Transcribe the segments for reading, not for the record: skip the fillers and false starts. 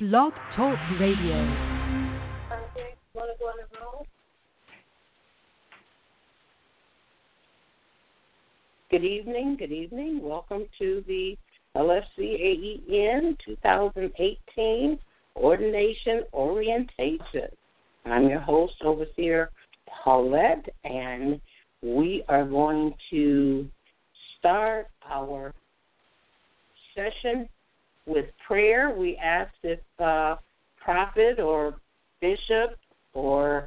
Blog Talk Radio. Good evening. Welcome to the LFCAEN 2018 Ordination Orientation. I'm your host, Overseer Paulette, and we are going to start our session with prayer. We asked if Prophet or Bishop or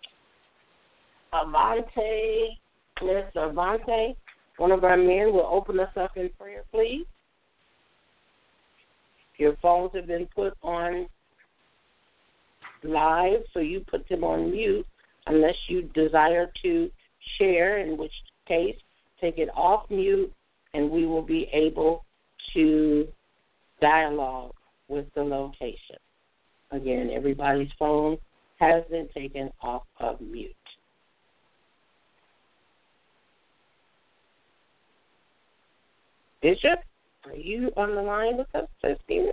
Mr. Avante, one of our men, will open us up in prayer, please. Your phones have been put on live, so you put them on mute unless you desire to share, in which case take it off mute and we will be able to dialogue with the location. Again, everybody's phone has been taken off of mute. Bishop, are you on the line with us this evening?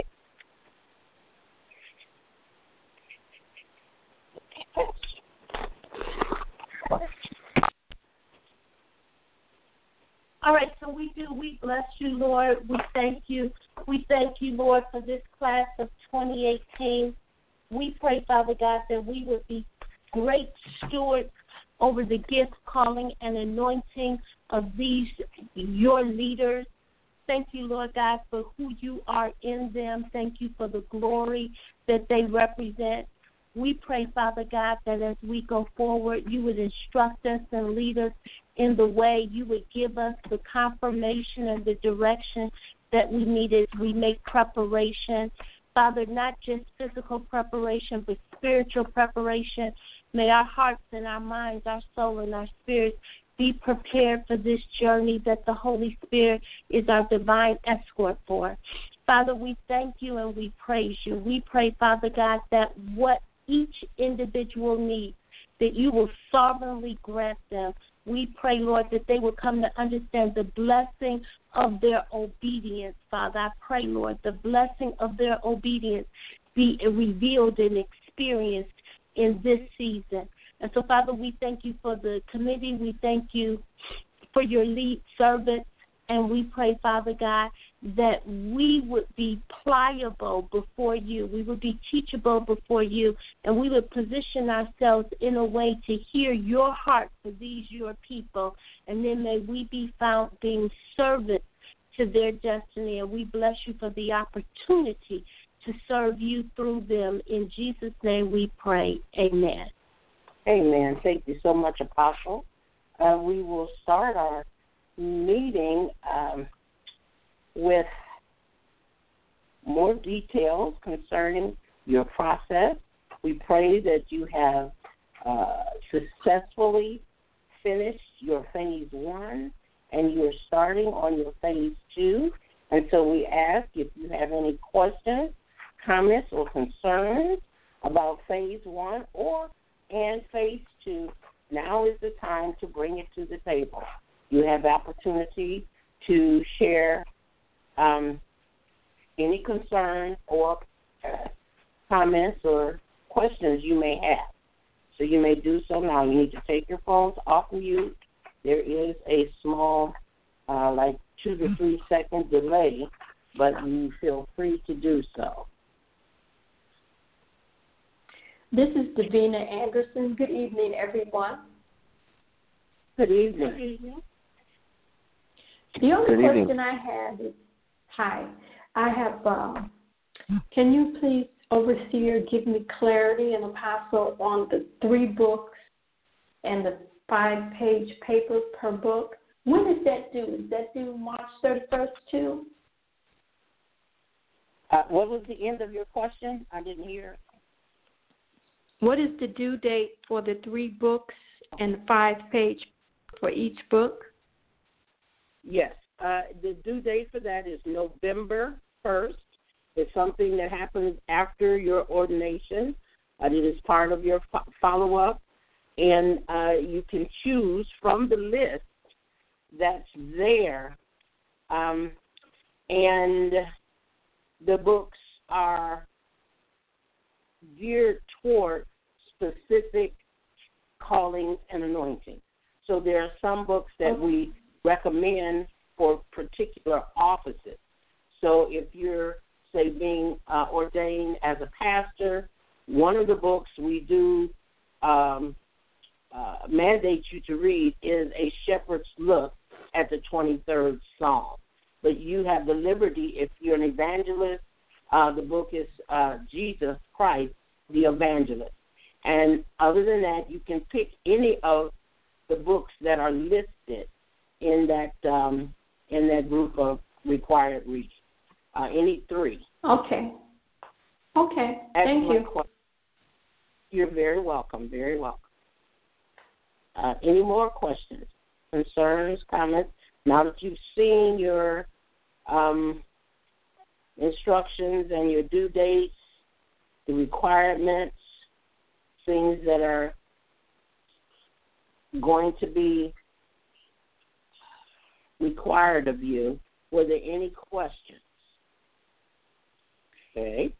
All right, so we bless you, Lord. We thank you, Lord, for this class of 2018. We pray, Father God, that we would be great stewards over the gift, calling, and anointing of these, your leaders. Thank you, Lord God, for who you are in them. Thank you for the glory that they represent. We pray, Father God, that as we go forward, you would instruct us and lead us in the way. You would give us the confirmation and the direction that we need as we make preparation. Father, not just physical preparation, but spiritual preparation. May our hearts and our minds, our soul and our spirits be prepared for this journey that the Holy Spirit is our divine escort for. Father, we thank you and we praise you. We pray, Father God, that what each individual needs, that you will sovereignly grant them. We pray, Lord, that they will come to understand the blessing of their obedience, Father. I pray, Lord, the blessing of their obedience be revealed and experienced in this season. And so, Father, we thank you for the committee. We thank you for your lead servants. And we pray, Father God, that we would be pliable before you. We would be teachable before you. And we would position ourselves in a way to hear your heart for these, your people. And then may we be found being servants to their destiny. And we bless you for the opportunity to serve you through them. In Jesus' name we pray. Amen. Amen. Thank you so much, Apostle. We will start our meeting with more details concerning your process. We pray that you have successfully finished your phase 1 and you're starting on your phase 2. And so we ask if you have any questions, comments, or concerns about phase 1 and phase 2, now is the time to bring it to the table. You have the opportunity to share any concerns or comments or questions you may have. So you may do so now. You need to take your phones off mute. There is a small, 2 to 3 second delay, but you feel free to do so. This is Davina Anderson. Good evening, everyone. Good evening. Good evening. The only question I have is, I have, can you please, Overseer, give me clarity and Apostle on the 3 books and the 5-page paper per book? When is that due? Is that due March 31st too? What was the end of your question? I didn't hear. What is the due date for the 3 books and the 5-page for each book? Yes. The due date for that is November 1st. It's something that happens after your ordination. It is part of your follow-up. And you can choose from the list that's there. And the books are geared toward specific callings and anointings. So there are some books that we recommend for particular offices. So if you're, say, being ordained as a pastor, one of the books we do mandate you to read is A Shepherd's Look at the 23rd Psalm. But you have the liberty, if you're an evangelist, the book is Jesus Christ, the Evangelist. And other than that, you can pick any of the books that are listed in that group of required reading. Any three. Okay. Thank you. You're very welcome. Very welcome. Any more questions, concerns, comments? Now that you've seen your instructions and your due dates, the requirements, things that are going to be required of you, were there any questions? Okay.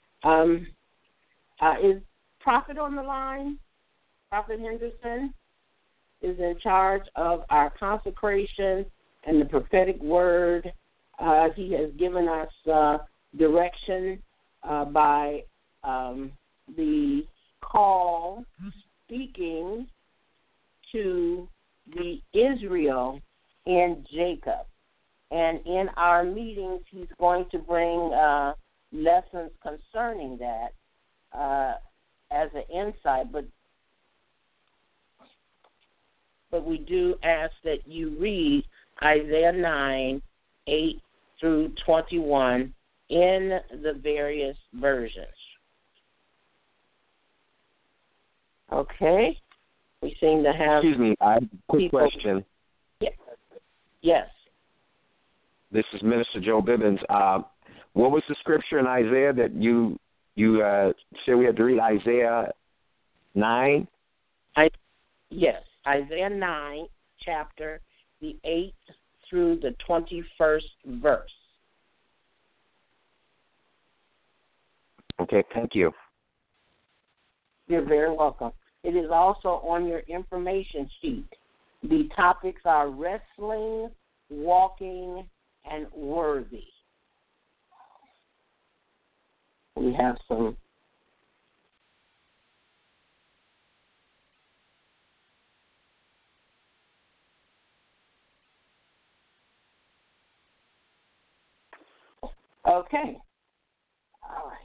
Is Prophet on the line? Prophet Henderson is in charge of our consecration and the prophetic word. He has given us direction by the call speaking to the Israel and Jacob. And in our meetings, he's going to bring lessons concerning that as an insight. But we do ask that you read Isaiah 9, 8 through 21 in the various versions. Okay? We seem to have... Excuse me, I have a quick question. Yes. This is Minister Joe Bibbins. What was the scripture in Isaiah that you said we had to read? Isaiah 9? Yes, Isaiah 9, chapter, the 8th through the 21st verse. Okay, thank you. You're very welcome. It is also on your information sheet. The topics are wrestling, walking, and worthy. We have some okay. All right.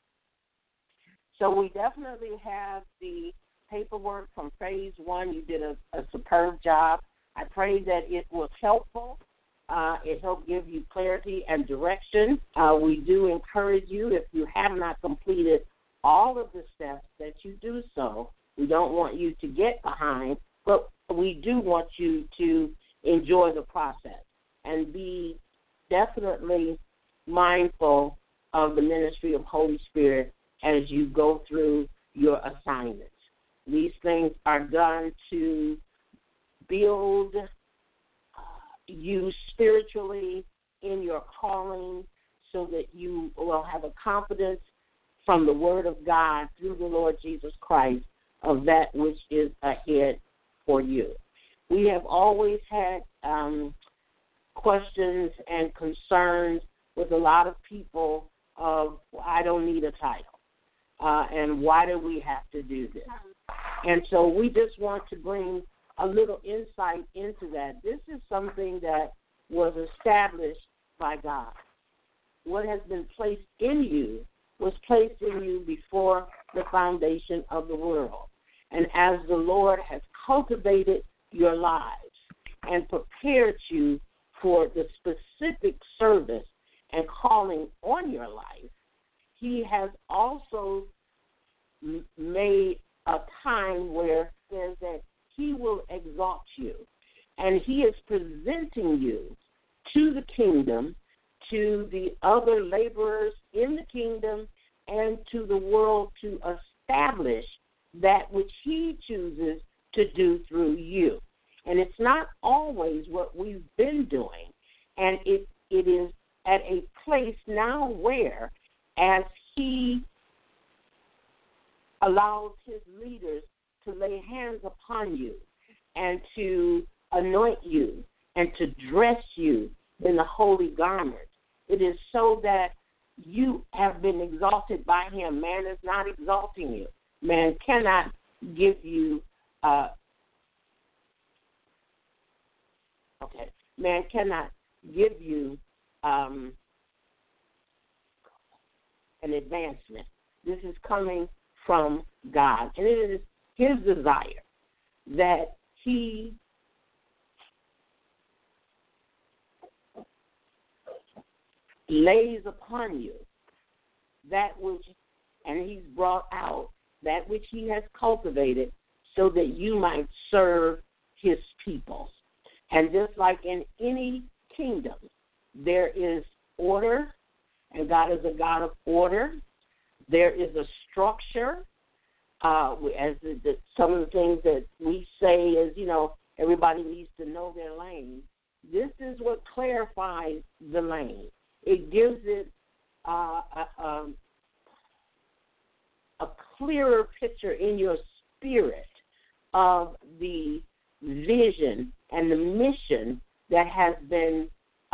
So we definitely have the paperwork from phase 1. You did a superb job. I pray that it was helpful. It helped give you clarity and direction. We do encourage you, if you have not completed all of the steps, that you do so. We don't want you to get behind, but we do want you to enjoy the process and be definitely mindful of the ministry of Holy Spirit as you go through your assignments. These things are done to build you spiritually in your calling so that you will have a confidence from the Word of God through the Lord Jesus Christ of that which is ahead for you. We have always had questions and concerns with a lot of people of, I don't need a title, and why do we have to do this? And so we just want to bring a little insight into that. This is something that was established by God. What has been placed in you was placed in you before the foundation of the world. And as the Lord has cultivated your lives and prepared you for the specific service and calling on your life, He has also made a time where there's that He will exalt you, and He is presenting you to the kingdom, to the other laborers in the kingdom, and to the world to establish that which He chooses to do through you. And it's not always what we've been doing, and it is at a place now where, as He allows his leaders to lay hands upon you and to anoint you and to dress you in the holy garment. It is so that you have been exalted by him. Man is not exalting you. Man cannot give you man cannot give you an advancement. This is coming from God. And it is his desire that he lays upon you that which, and he's brought out that which he has cultivated so that you might serve his people. And just like in any kingdom, there is order, and God is a God of order. There is a structure. Some of the things that we say is, everybody needs to know their lane. This is what clarifies the lane. It gives it a clearer picture in your spirit of the vision and the mission that has been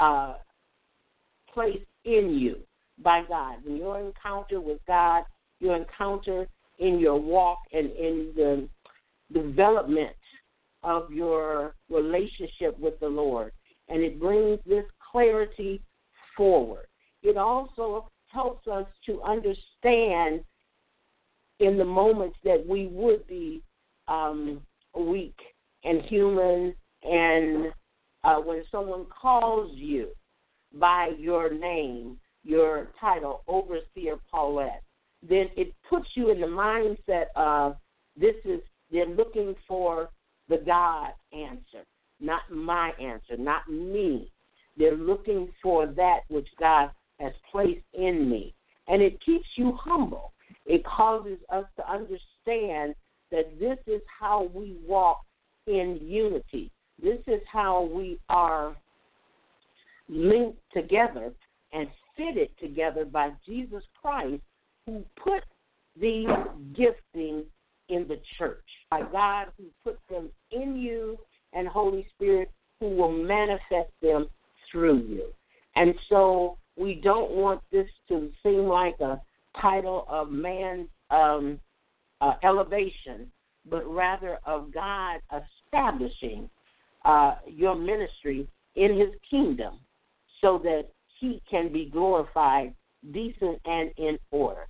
placed in you by God. In your encounter with God, your encounter in your walk and in the development of your relationship with the Lord. And it brings this clarity forward. It also helps us to understand in the moments that we would be weak and human, and when someone calls you by your name, your title, Overseer Paulette, then it puts you in the mindset of they're looking for the God answer, not my answer, not me. They're looking for that which God has placed in me. And it keeps you humble. It causes us to understand that this is how we walk in unity. This is how we are linked together and fitted together by Jesus Christ, who put these giftings in the church, by God who put them in you, and Holy Spirit who will manifest them through you. And so we don't want this to seem like a title of man's elevation, but rather of God establishing your ministry in his kingdom so that he can be glorified, decent, and in order.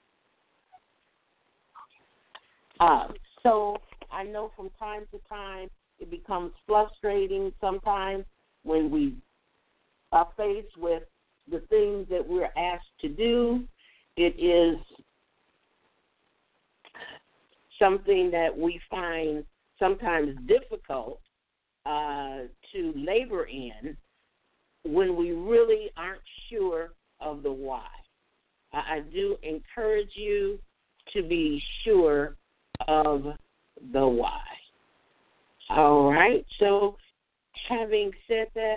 So I know from time to time it becomes frustrating sometimes when we are faced with the things that we're asked to do. It is something that we find sometimes difficult to labor in when we really aren't sure of the why. I do encourage you to be sure of the why. All right, so having said that,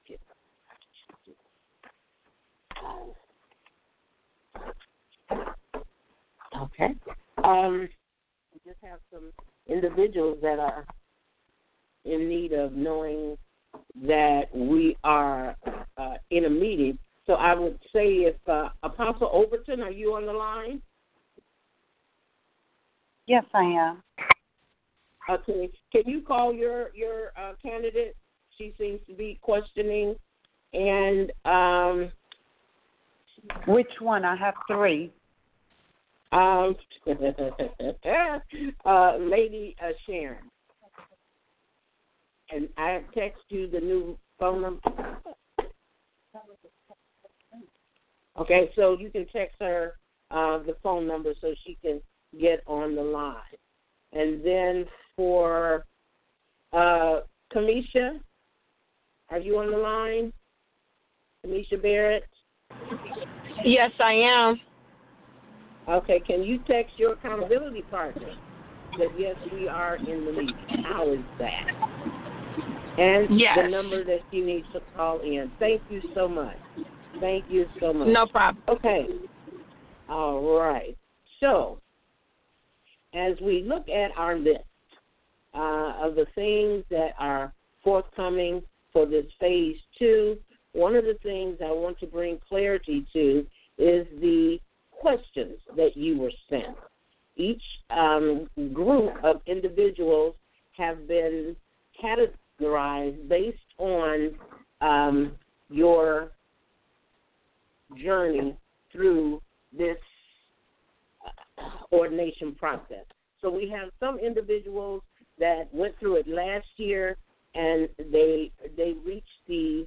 okay, we just have some individuals that are in need of knowing that we are in a meeting. So I would say if Apostle Overton, are you on the line? Yes, I am. Okay. Can you call your candidate? She seems to be questioning. And which one? I have three. Lady Sharon. And I text you the new phone number. Okay, so you can text her the phone number so she can get on the line. And then for Kamisha, are you on the line? Kamisha Barrett? Yes, I am. Okay, can you text your accountability partner that, yes, we are in the meeting? How is that? And yes, the number that you need to call in. Thank you so much. Thank you so much. No problem. Okay. All right. So as we look at our list of the things that are forthcoming for this phase 2, one of the things I want to bring clarity to is the questions that you were sent. Each group of individuals have been categorized based on your journey through this ordination process. So we have some individuals that went through it last year, and they reached the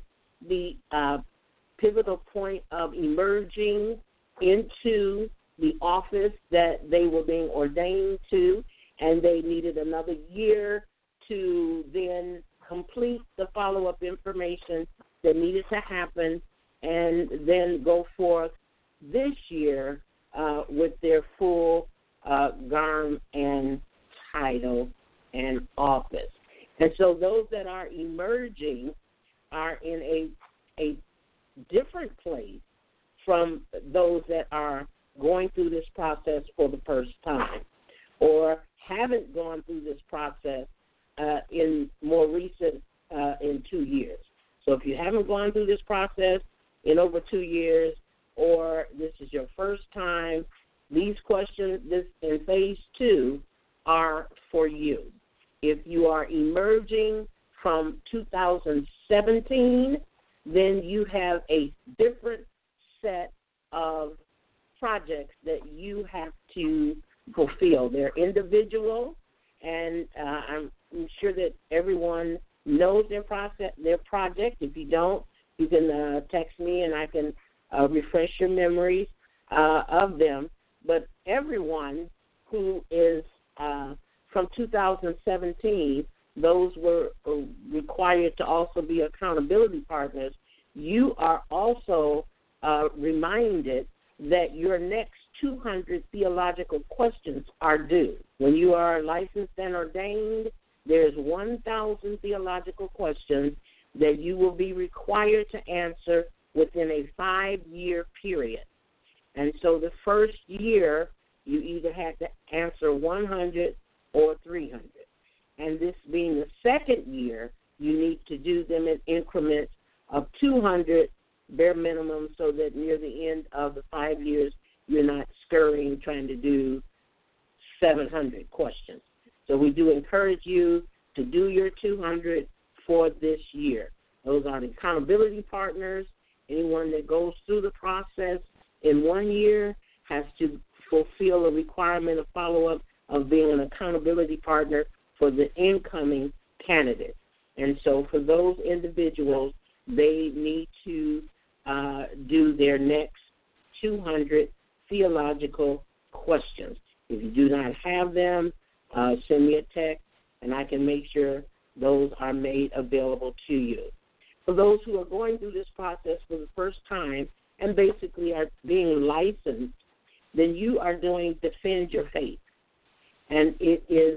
pivotal point of emerging into the office that they were being ordained to, and they needed another year to then complete the follow-up information that needed to happen, and then go forth this year with their full GARM and title and office. And so those that are emerging are in a different place from those that are going through this process for the first time or haven't gone through this process in more recent, in 2 years. So if you haven't gone through this process in over 2 years, or this is your first time, these questions in phase 2 are for you. If you are emerging from 2017, then you have a different set of projects that you have to fulfill. They're individual, and I'm sure that everyone knows their project. If you don't, you can text me and I can refresh your memories of them. But everyone who is from 2017, those were required to also be accountability partners. You are also reminded that your next 200 theological questions are due. When you are licensed and ordained, there's 1,000 theological questions that you will be required to answer within a 5-year period. And so the first year, you either had to answer 100 or 300. And this being the second year, you need to do them in increments of 200 bare minimum, so that near the end of the 5 years, you're not scurrying trying to do 700 questions. So we do encourage you to do your 200 for this year. Those are the accountability partners. Anyone that goes through the process in 1 year has to fulfill a requirement of follow-up of being an accountability partner for the incoming candidate. And so for those individuals, they need to do their next 200 theological questions. If you do not have them, send me a text, and I can make sure those are made available to you. For those who are going through this process for the first time and basically are being licensed, then you are doing Defend Your Faith. And it is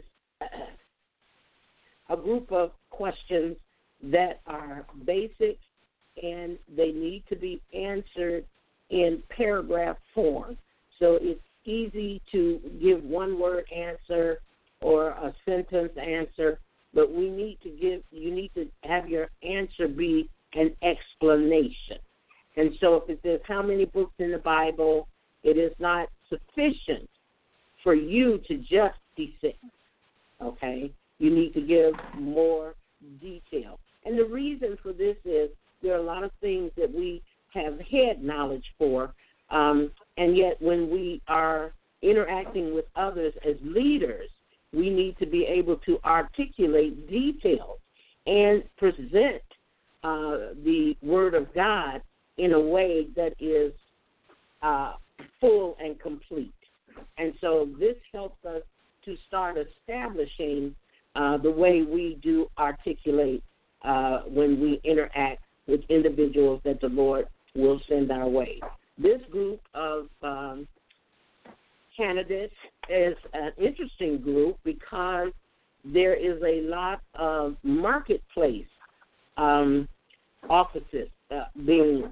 a group of questions that are basic, and they need to be answered in paragraph form. So it's easy to give one-word answer or a sentence answer, but you need to have your answer be an explanation. And so if it says how many books in the Bible, it is not sufficient for you to just be 6, okay? You need to give more detail. And the reason for this is there are a lot of things that we have head knowledge for, and yet when we are interacting with others as leaders, we need to be able to articulate details and present the Word of God in a way that is full and complete. And so this helps us to start establishing the way we do articulate when we interact with individuals that the Lord will send our way. This group of candidates is an interesting group because there is a lot of marketplace offices being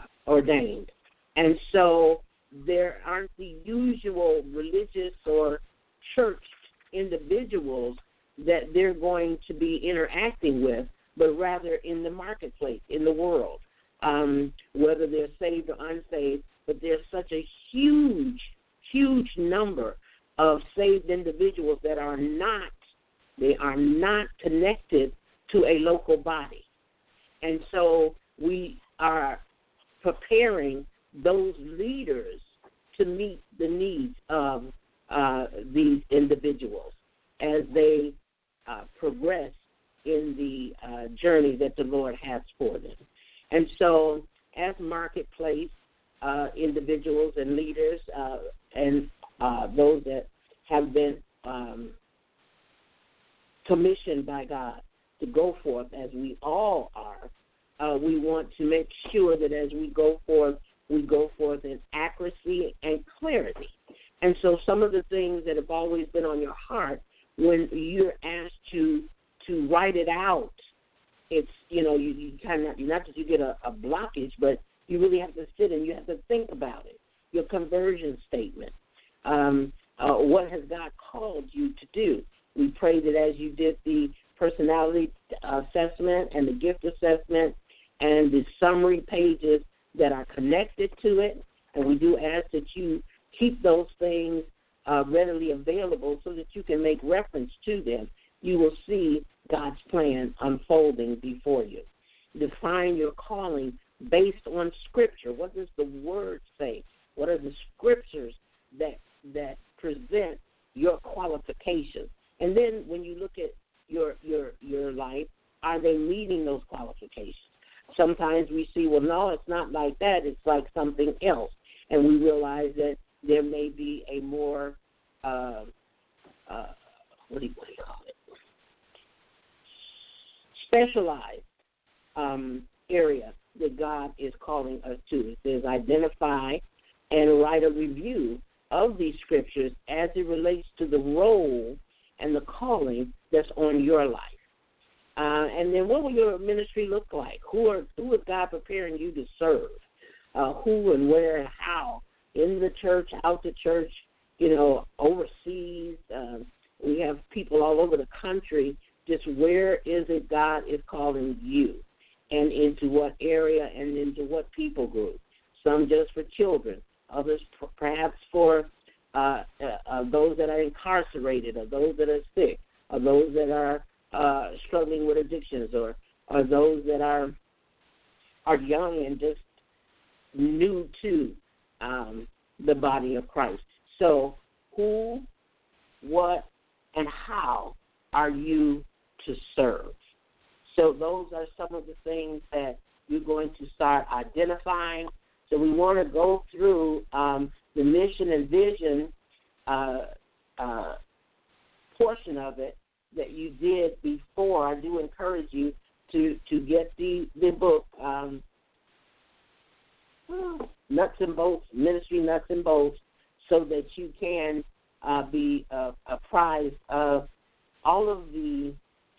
ordained. And so there aren't the usual religious or church individuals that they're going to be interacting with, but rather in the marketplace, in the world, whether they're saved or unsaved. But there's such a huge number of saved individuals that are not connected to a local body. And so we are preparing those leaders to meet the needs of these individuals as they progress in the journey that the Lord has for them. And so as marketplace individuals and leaders and those that have been commissioned by God to go forth, as we all are, we want to make sure that as we go forth in accuracy and clarity. And so some of the things that have always been on your heart, when you're asked to write it out, it's, you kind of, not that you get a blockage, but you really have to sit and you have to think about it. Your conversion statement. What has God called you to do? We pray that as you did the personality assessment and the gift assessment and the summary pages that are connected to it, and we do ask that you keep those things readily available so that you can make reference to them. You will see God's plan unfolding before you. Define your calling based on Scripture. What does the Word say? What are the Scriptures that present your qualifications? And then when you look at your life, are they meeting those qualifications? Sometimes we see, well, no, it's not like that. It's like something else. And we realize that there may be a more, what do you call it? Specialized area that God is calling us to. It says identify and write a review of these scriptures as it relates to the role and the calling that's on your life. And then what will your ministry look like? Who is God preparing you to serve? Who and where and how? In the church, out the church, overseas. We have people all over the country. Just where is it God is calling you? And into what area and into what people group? Some just for children. Others perhaps for those that are incarcerated, or those that are sick, or those that are struggling with addictions, or those that are young and just new to the body of Christ. So who, what, and how are you to serve? So those are some of the things that you're going to start identifying. So we want to go through the mission and vision portion of it that you did before. I do encourage you to get the book, Nuts and Bolts, Ministry Nuts and Bolts, so that you can be apprised of all of the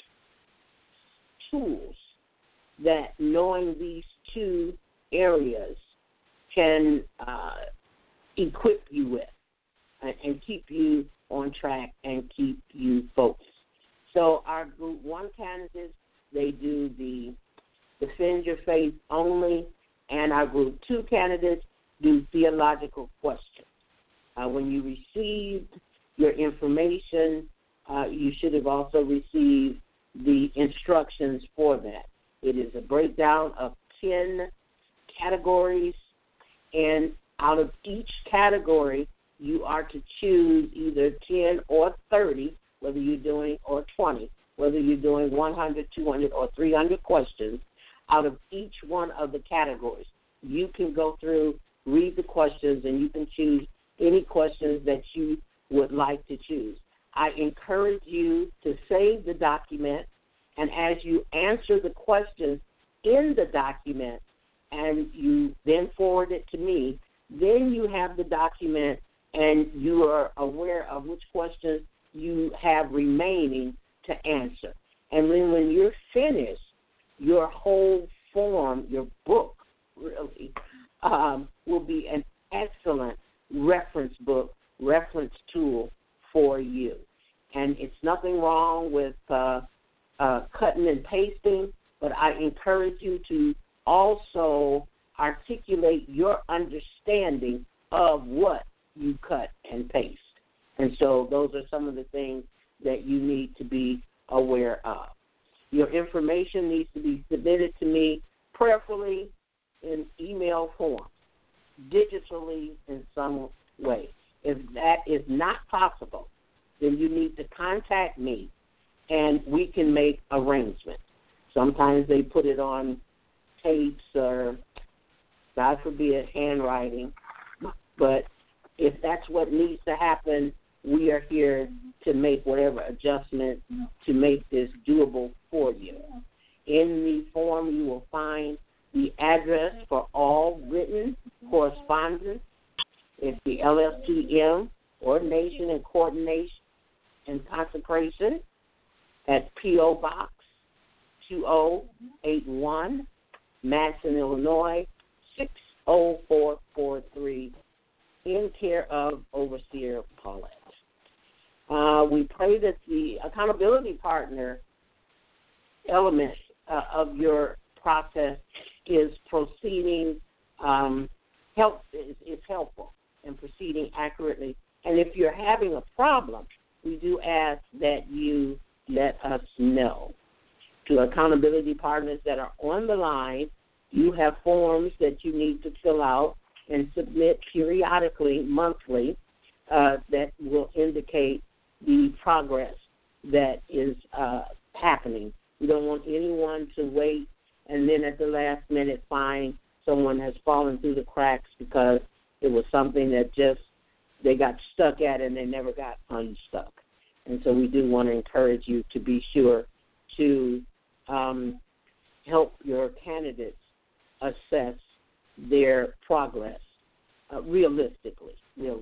tools that knowing these two areas can equip you with and keep you on track and keep you focused. So our Group 1 candidates, they do the Defend Your Faith only, and our Group 2 candidates do theological questions. When you received your information, you should have also received the instructions for that. It is a breakdown of 10 categories, and out of each category, you are to choose either 10 or 30, whether you're doing, or 20, whether you're doing 100, 200, or 300 questions. Out of each one of the categories, you can go through, read the questions, and you can choose any questions that you would like to choose. I encourage you to save the document, and as you answer the questions in the document and you then forward it to me, then you have the document and you are aware of which questions you have remaining to answer. And then when you're finished, your whole form, your book, really, will be an excellent reference book, reference tool for you. And it's nothing wrong with cutting and pasting, but I encourage you to also articulate your understanding of what you cut and paste. And so those are some of the things that you need to be aware of. Your information needs to be submitted to me prayerfully in email form, digitally in some way. If that is not possible, then you need to contact me and we can make arrangements. Sometimes they put it on tapes or, God forbid, handwriting. But if that's what needs to happen, we are here to make whatever adjustment to make this doable for you. In the form, you will find the address for all written correspondence. It's the LSTM, Ordination and Coordination and Consecration, at P.O. Box 2081, Madison, Illinois, 60443, in care of Overseer Paulette. We pray that the accountability partner element of your process is proceeding, is helpful and proceeding accurately. And if you're having a problem, we do ask that you let us know. To accountability partners that are on the line, you have forms that you need to fill out and submit periodically, monthly, that will indicate the progress that is happening. We don't want anyone to wait and then at the last minute find someone has fallen through the cracks because it was something that just they got stuck at and they never got unstuck. And so we do want to encourage you to be sure to help your candidates assess their progress realistically.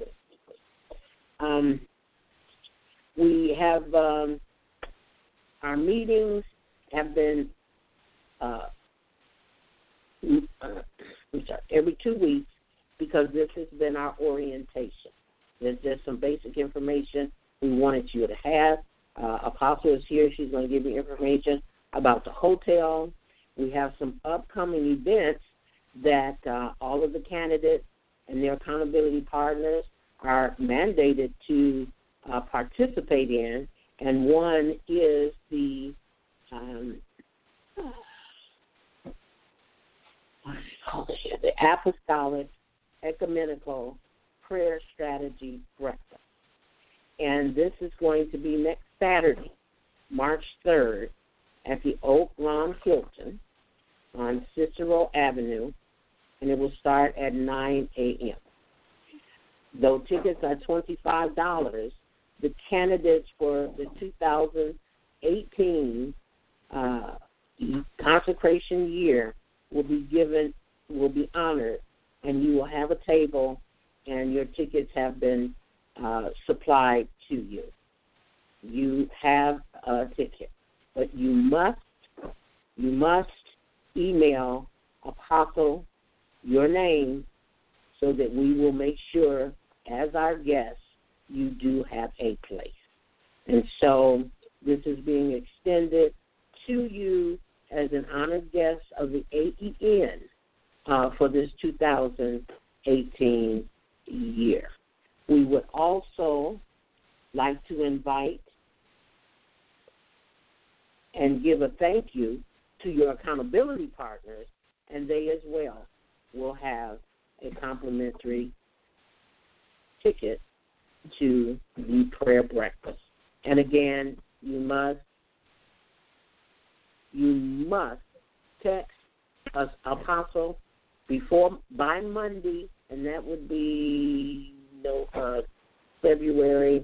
We have our meetings have been every 2 weeks because this has been our orientation. There's just some basic information we wanted you to have. Apostle is here. She's going to give you information about the hotel. We have some upcoming events that all of the candidates and their accountability partners are mandated to participate in, and one is the the Apostolic Ecumenical Prayer Strategy Breakfast. And this is going to be next Saturday, March 3rd, at the Oak Lawn Hilton on Cicero Avenue, and it will start at 9 a.m. Though tickets are $25, the candidates for the 2018 consecration year will be honored, and you will have a table, and your tickets have been supplied to you. You have a ticket, but you must email Apostle your name so that we will make sure, as our guest, you do have a place. And so this is being extended to you as an honored guest of the AEN for this 2018 year. We would also like to invite and give a thank you to your accountability partners, and they as well will have a complimentary ticket to the prayer breakfast. And again, you must text us, Apostle, by Monday, and that would be February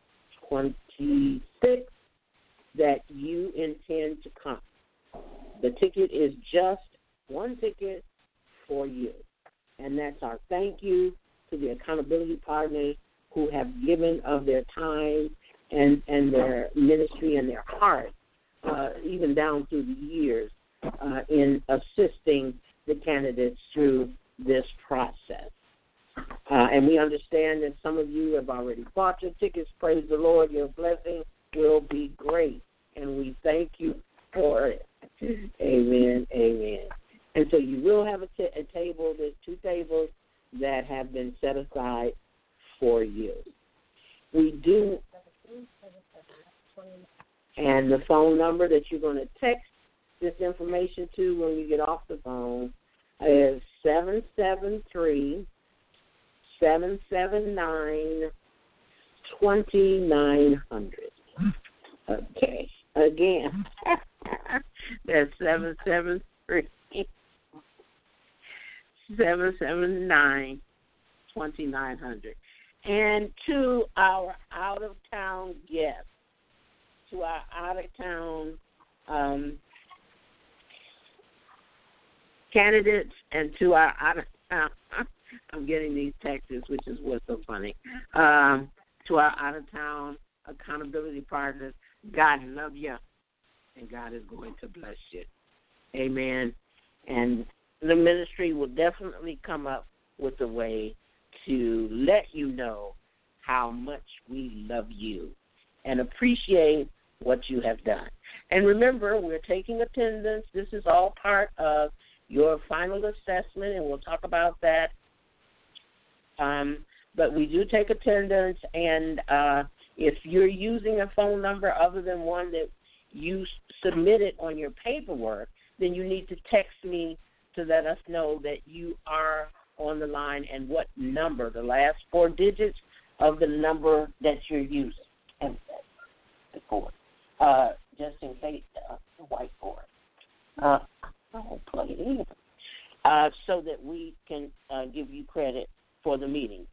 26th, that you intend to come. The ticket is just one ticket for you. And that's our thank you to the accountability partners who have given of their time and their ministry and their heart, even down through the years, in assisting the candidates through this process. And we understand that some of you have already bought your tickets. Praise the Lord. Your blessing will be great. And we thank you for it. Amen. Amen. And so you will have a table. There's 2 tables that have been set aside for you. We do. And the phone number that you're going to text this information to when you get off the phone is 773-779-2900. Okay. Again, that's 773-779-2900. And to our out-of-town guests, to our out-of-town candidates, and to our out-of-town, I'm getting these texts, which is what's so funny, to our out-of-town accountability partners, God love you, and God is going to bless you. Amen. And the ministry will definitely come up with a way to let you know how much we love you and appreciate what you have done. And remember, we're taking attendance. This is all part of your final assessment, and we'll talk about that. But we do take attendance, and if you're using a phone number other than one that you submitted on your paperwork, then you need to text me to let us know that you are on the line and what number, the last 4 digits of the number that you're using. And just in case the whiteboard. I'll plug it in. So that we can give you credit for the meeting.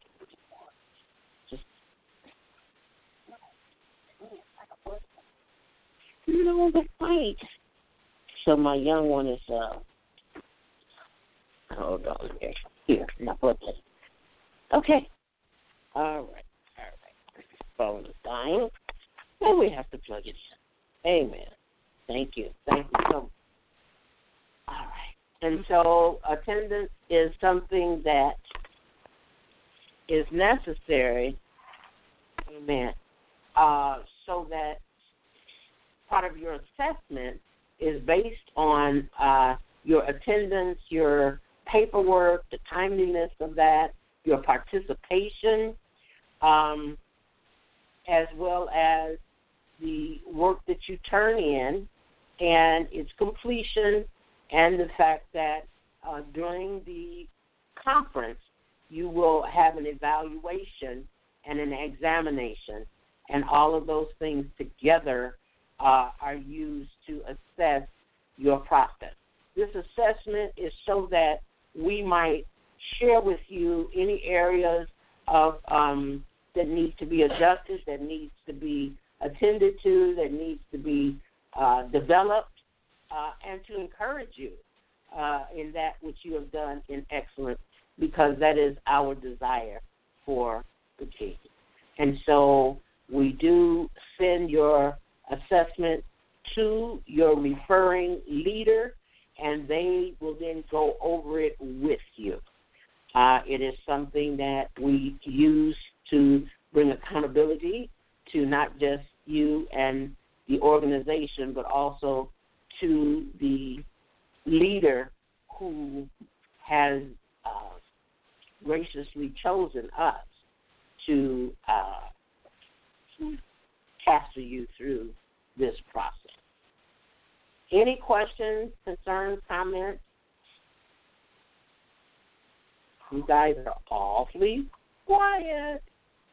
That's right. So my young one is, hold on here. Now, okay. All right. Phone is dying. And we have to plug it in. Amen. Thank you so much. All right. And so attendance is something that is necessary, amen, so that part of your assessment is based on your attendance, your paperwork, the timeliness of that, your participation, as well as the work that you turn in and its completion, and the fact that during the conference you will have an evaluation and an examination, and all of those things together are used to assess your process. This assessment is so that we might share with you any areas of that needs to be adjusted, that needs to be attended to, that needs to be developed, and to encourage you in that which you have done in excellence, because that is our desire for the team. And so we do send your assessment to your referring leader, and they will then go over it with you. It is something that we use to bring accountability to not just you and the organization, but also to the leader who has graciously chosen us to pastor you through this process. Any questions, concerns, comments? You guys are awfully quiet.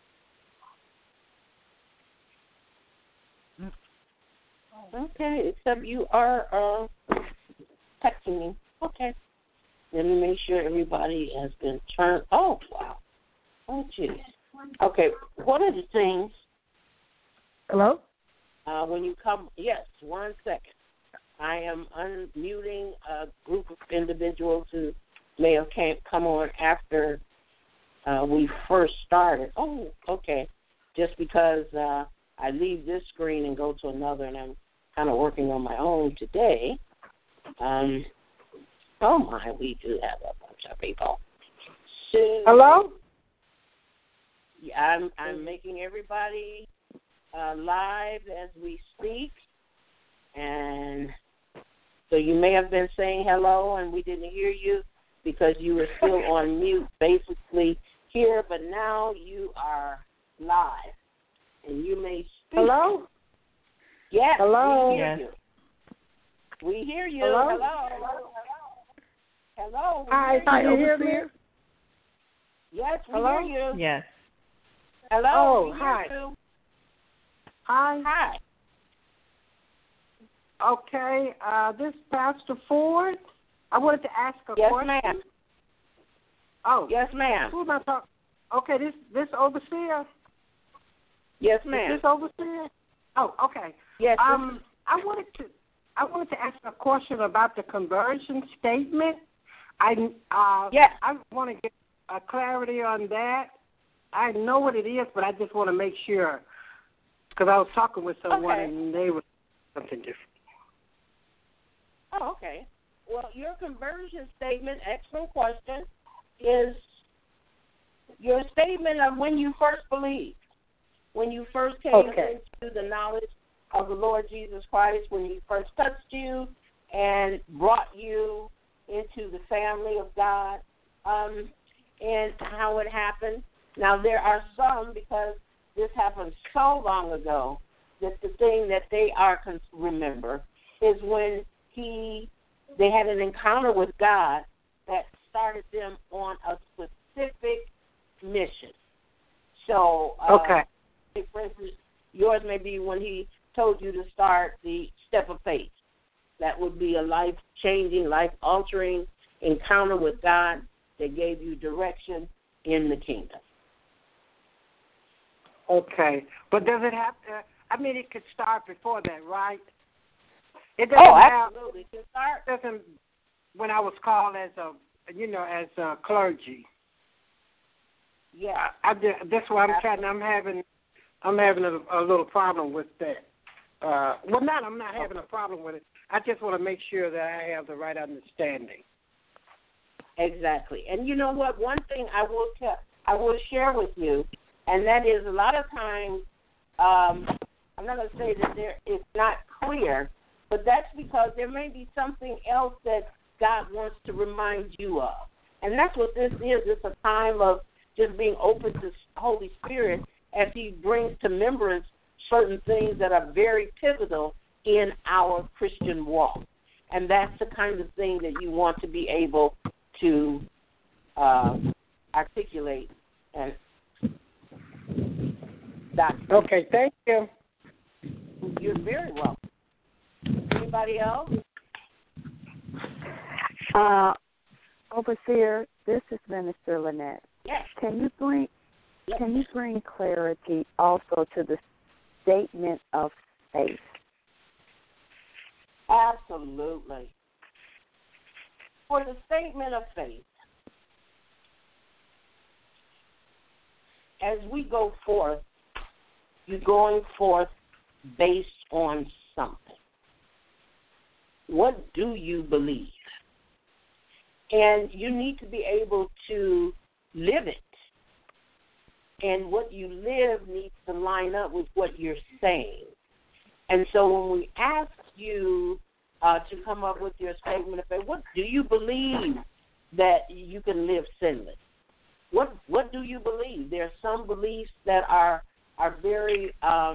Okay, except you are texting me. Okay. Let me make sure everybody has been turned. Oh, wow. Oh, geez. Okay, one of the things. Hello? When you come, yes, 1 second. I am unmuting a group of individuals who may have come on after we first started. Oh, okay. Just because I leave this screen and go to another, and I'm kind of working on my own today. Oh, my, we do have a bunch of people. Hello? I'm making everybody live as we speak, and so you may have been saying hello and we didn't hear you because you were still on mute, basically here, but now you are live, and you may speak. Hello? Yes. Hello? We hear you. We hear you. Hello? Hello. Hi, can you hear me? Yes, we Hello? hear you. Yes. Hello. Oh, we hi. hear you. Hi. Hi. Okay, this is Pastor Ford. I wanted to ask a Yes, question. ma'am. Oh. Yes, ma'am. Who am I talking? Okay, this overseer? Yes, Is ma'am. this overseer? Oh, okay. Yes. I wanted to ask a question about the conversion statement. Yes. I want to get clarity on that. I know what it is, but I just want to make sure because I was talking with someone and they were something different. Oh, okay. Well, your conversion statement, excellent question, is your statement of when you first believed, when you first came into the knowledge of the Lord Jesus Christ, when He first touched you and brought you into the family of God, and how it happened. Now, there are some, because this happened so long ago, that the thing that they remember is when they had an encounter with God that started them on a specific mission. So, for instance, yours may be when He told you to start the step of faith. That would be a life-changing, life-altering encounter with God that gave you direction in the kingdom. Okay. But does it have to, it could start before that, right? It doesn't absolutely. It can start. When I was called as a clergy. Yeah. That's why I'm having a little problem with that. I'm not having a problem with it. I just want to make sure that I have the right understanding. Exactly. And you know what? One thing I will share with you, and that is a lot of times, I'm not going to say that it's not clear, but that's because there may be something else that God wants to remind you of. And that's what this is. It's a time of just being open to Holy Spirit as He brings to remembrance certain things that are very pivotal in our Christian walk. And that's the kind of thing that you want to be able to articulate and document. Okay, thank you. You're very welcome. Anybody else? Overseer, this is Minister Lynette. Yes. Can you bring clarity also to the statement of faith? Absolutely. For the statement of faith, as we go forth, you're going forth based on something. What do you believe? And you need to be able to live it. And what you live needs to line up with what you're saying. And so when we ask you to come up with your statement of faith, what do you believe that you can live sinless? What do you believe? There are some beliefs that are very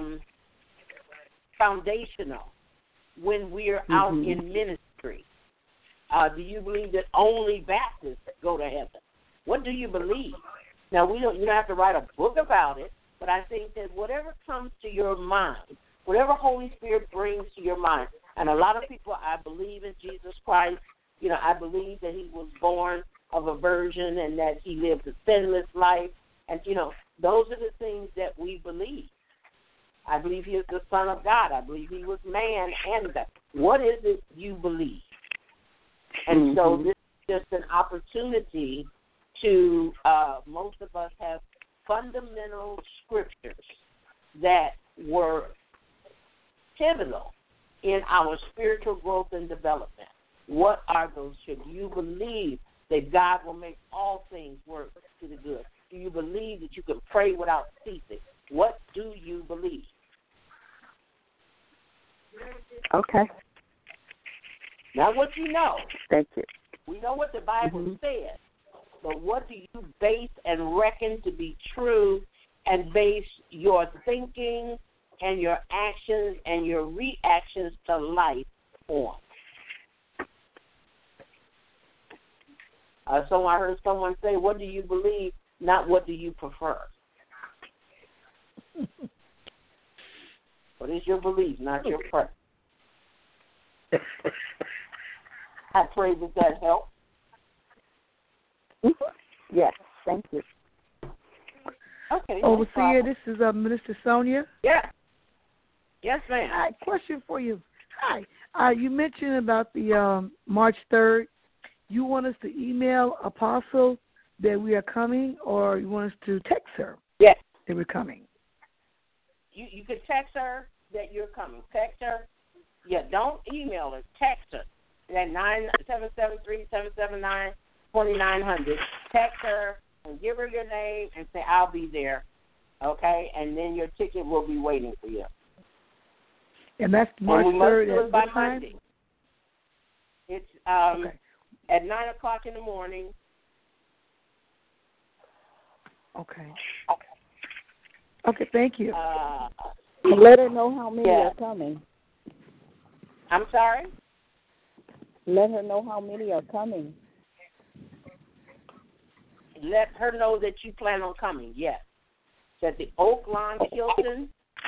foundational when we're out in ministry. Do you believe that only Baptists go to heaven? What do you believe? Now, you don't have to write a book about it, but I think that whatever comes to your mind, whatever Holy Spirit brings to your mind, and a lot of people, I believe in Jesus Christ. I believe that He was born of a virgin and that He lived a sinless life. And, those are the things that we believe. I believe He is the Son of God. I believe He was man and God. What is it you believe? And so this is just an opportunity to, most of us have fundamental scriptures that were pivotal in our spiritual growth and development. What are those? Should you believe that God will make all things work to the good? Do you believe that you can pray without ceasing? What do you believe? Okay. Not what you know. Thank you. We know what the Bible says, but what do you base and reckon to be true and base your thinking and your actions and your reactions to life on? So I heard someone say, what do you believe, not what do you prefer? What is your belief, not your preference? I pray that helps. Yes, thank you. Okay. Overseer, this is Minister Sonia. Yeah. Yes, ma'am. Hi, question for you. Hi. You mentioned about the March 3rd. You want us to email Apostle that we are coming, or you want us to text her yes. that we're coming? You could text her that you're coming. Text her. Yeah, don't email her. Text her. At 977-3-779-2900. Text her and give her your name and say, I'll be there. Okay? And then your ticket will be waiting for you. And that's March 3rd at by what time? Monday. It's okay. At 9 o'clock in the morning. Okay. Okay, thank you. Let her know how many are coming. I'm sorry? Let her know how many are coming. Let her know that you plan on coming, yes. It's at the Oak Lawn Hilton,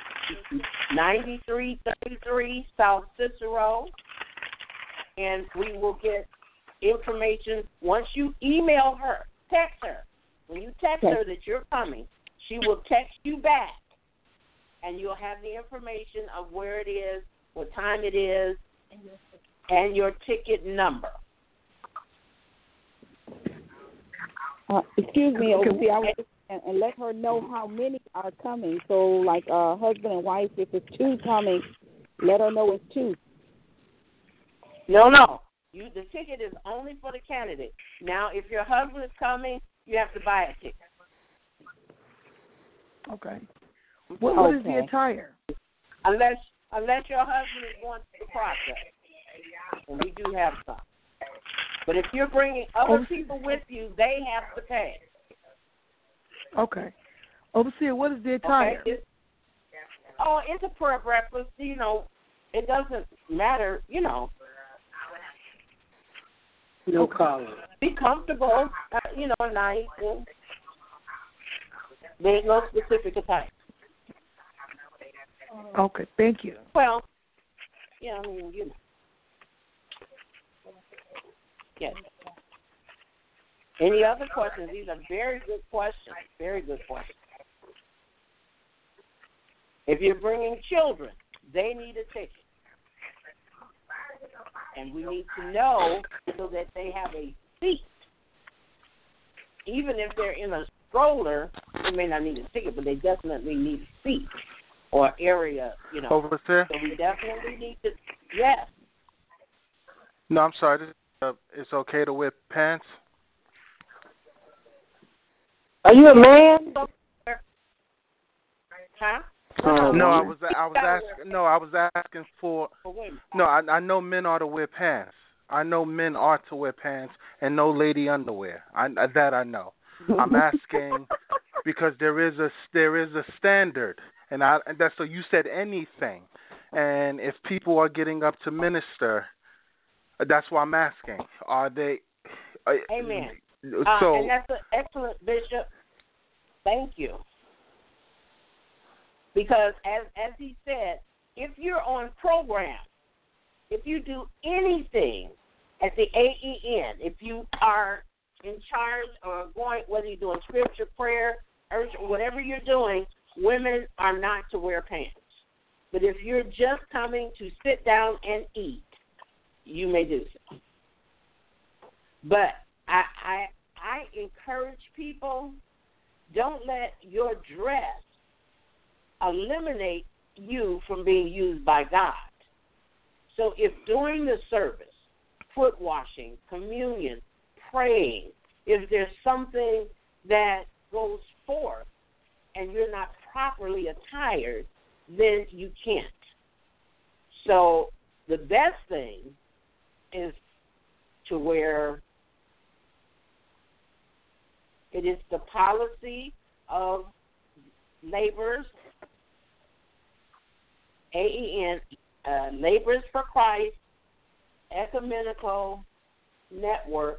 9333 South Cicero. And we will get information once you email her, text her. When you text her that you're coming, she will text you back, and you'll have the information of where it is, what time it is, and your ticket number. Excuse me, Overseer, and let her know how many are coming. So, like husband and wife, if it's 2 coming, let her know it's 2. No. The ticket is only for the candidate. Now, if your husband is coming, you have to buy a ticket. Okay. What is the attire? Unless your husband is going through the process. And we do have some. But if you're bringing other people with you, they have to pay. Okay. Overseer, what is the attire? Okay. It's a prayer breakfast. It doesn't matter, No collar. Be comfortable, nice. There's no specific attire. Okay, thank you. Well, Yes. Any other questions? These are very good questions. Very good questions. If you're bringing children, they need a ticket. And we need to know so that they have a seat. Even if they're in a stroller, they may not need a ticket, but they definitely need a seat or area, Overseer? So we definitely need to, yes. No, I'm sorry. It's okay to wear pants? Are you a man? Huh? No, I was asking. No, I was asking for. No, I know men are to wear pants. I know men are to wear pants and no lady underwear. That I know. I'm asking because there is a standard, and that's so you said anything, and if people are getting up to minister, that's why I'm asking. Are they? Amen. So and that's an excellent, Bishop. Thank you. Because as he said, if you're on program, if you do anything at the AEN, if you are in charge or going, whether you're doing scripture, prayer, or whatever you're doing, women are not to wear pants. But if you're just coming to sit down and eat, you may do so. But I encourage people, don't let your dress eliminate you from being used by God. So if during the service, foot washing, communion, praying, if there's something that goes forth and you're not properly attired, then you can't. So the best thing is to wear, it is the policy of Laborers, AEN, Laborers for Christ, Ecumenical Network,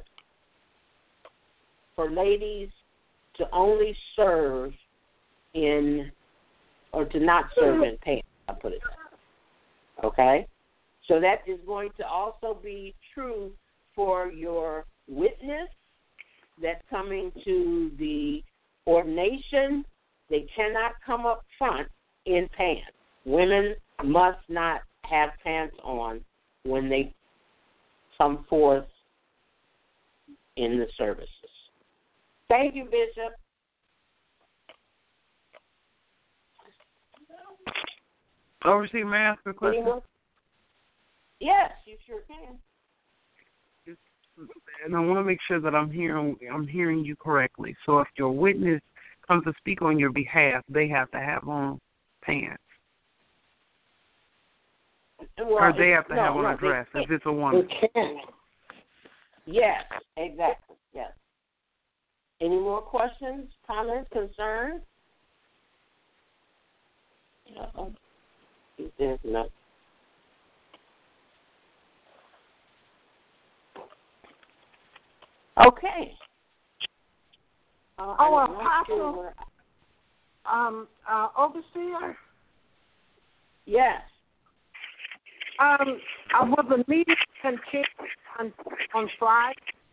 for ladies to only serve in, or to not serve in pants, I'll put it that way. Okay? So that is going to also be true for your witness that's coming to the ordination. They cannot come up front in pants. Women must not have pants on when they come forth in the services. Thank you, Bishop. Overseer, may I ask a question? Yes, you sure can. And I want to make sure that I'm hearing you correctly. So if your witness comes to speak on your behalf, they have to have on pants. Well, or they have to have on a dress if it's a woman. They can. Yes, exactly. Yes. Any more questions, comments, concerns? There's no. Okay. Apostle, overseer. Yes. Will the meeting continue on Friday?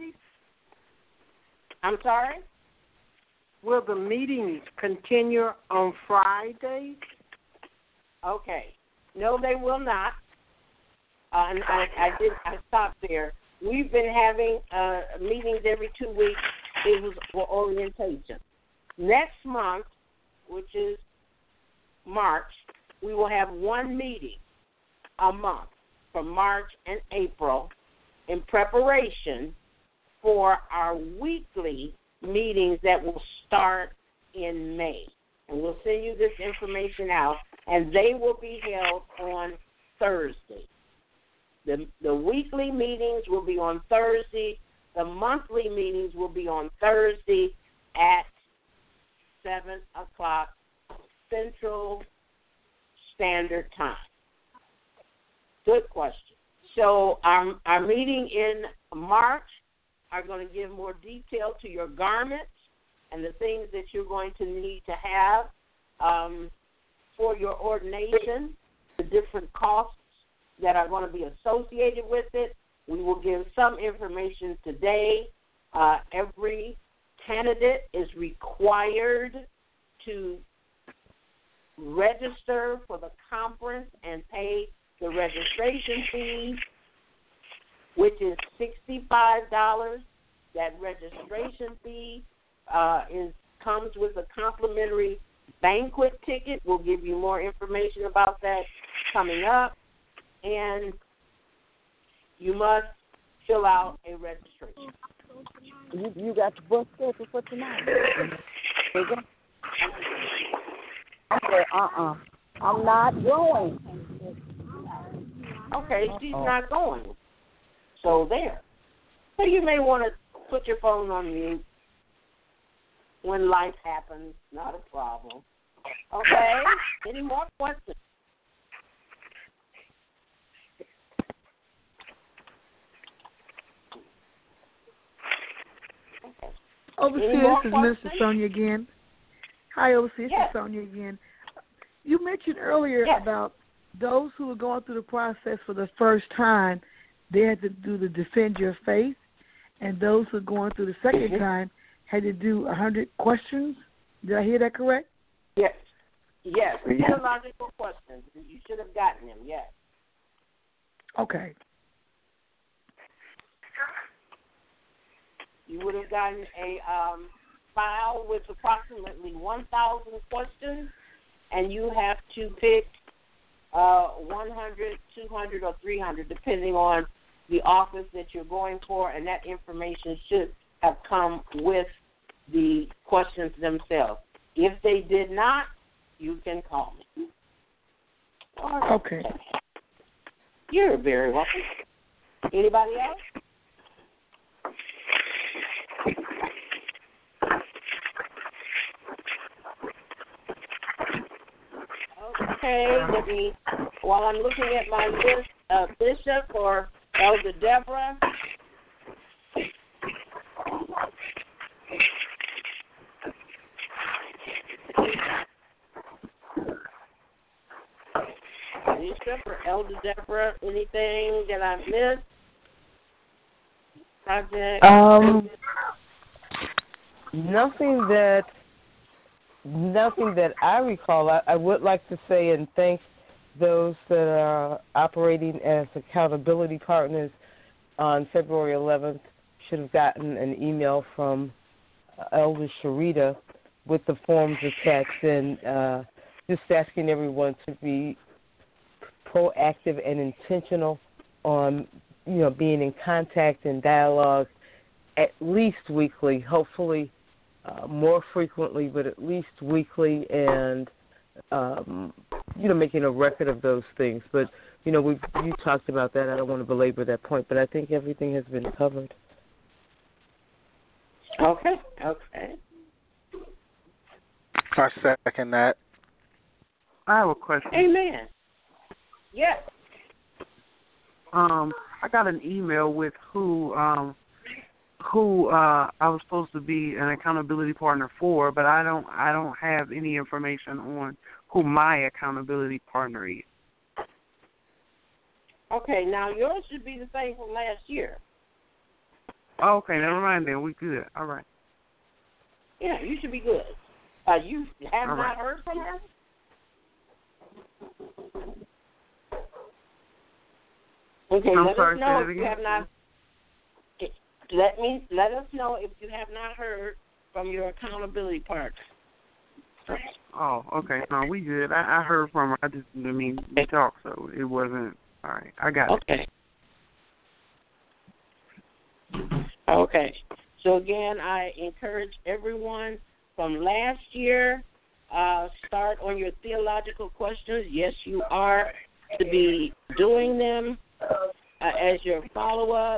I'm sorry? Will the meetings continue on Friday? Okay. No, they will not. And I stopped there. We've been having meetings every 2 weeks. It was for orientation. Next month, which is March, we will have one meeting a month for March and April in preparation for our weekly meetings that will start in May. And we'll send you this information out, and they will be held on Thursday. The weekly meetings will be on Thursday. The monthly meetings will be on Thursday at 7 o'clock Central Standard Time. Good question. So our meeting in March are going to give more detail to your garments and the things that you're going to need to have for your ordination, the different costs that are going to be associated with it. We will give some information today. Every candidate is required to register for the conference and pay the registration fee, which is $65. That registration fee comes with a complimentary banquet ticket. We'll give you more information about that coming up. And you must fill out a registration. You got the book schedule for tonight? I said, I'm not going. Okay, she's not going. So there. So you may want to put your phone on mute when life happens. Not a problem. Okay? Any more questions? Overseer, this is Minister Sonia again. Hi, Overseer, this is Sonia again. You mentioned earlier about those who are going through the process for the first time, they had to do the Defend Your Faith, and those who are going through the second time had to do 100 questions. Did I hear that correct? Yes. Yes, theological questions. You should have gotten them, yes. Okay. You would have gotten a file with approximately 1,000 questions, and you have to pick 100, 200, or 300, depending on the office that you're going for, and that information should have come with the questions themselves. If they did not, you can call me. Okay. You're very welcome. Anybody else? Okay, while I'm looking at my list, Bishop or Elder Deborah. Bishop or Elder Deborah, anything that I missed? Project? Nothing that I recall. I would like to say and thank those that are operating as accountability partners on February 11th. Should have gotten an email from Elder Sharita with the forms attached, and just asking everyone to be proactive and intentional on, being in contact and dialogue at least weekly, hopefully more frequently, but at least weekly, and making a record of those things. But you talked about that. I don't want to belabor that point, but I think everything has been covered. Okay. I second that. I have a question. Amen. Yes. I got an email with who I was supposed to be an accountability partner for, but I don't have any information on who my accountability partner is. Okay, now yours should be the same from last year. Oh, okay, never mind then. We good. All right. Yeah, you should be good. You have all not right. heard from her? Okay, I'm let sorry, us know say if it you again. have not. Let us know if you have not heard from your accountability partner. Oh, okay. No, we good. I heard from her. I just didn't mean to talk, so it wasn't. All right, I got it. Okay. So again, I encourage everyone from last year, start on your theological questions. Yes, you are to be doing them as your follow-up.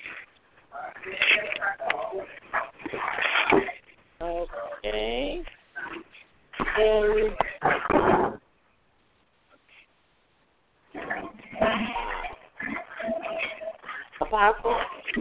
Okay. And Apostle.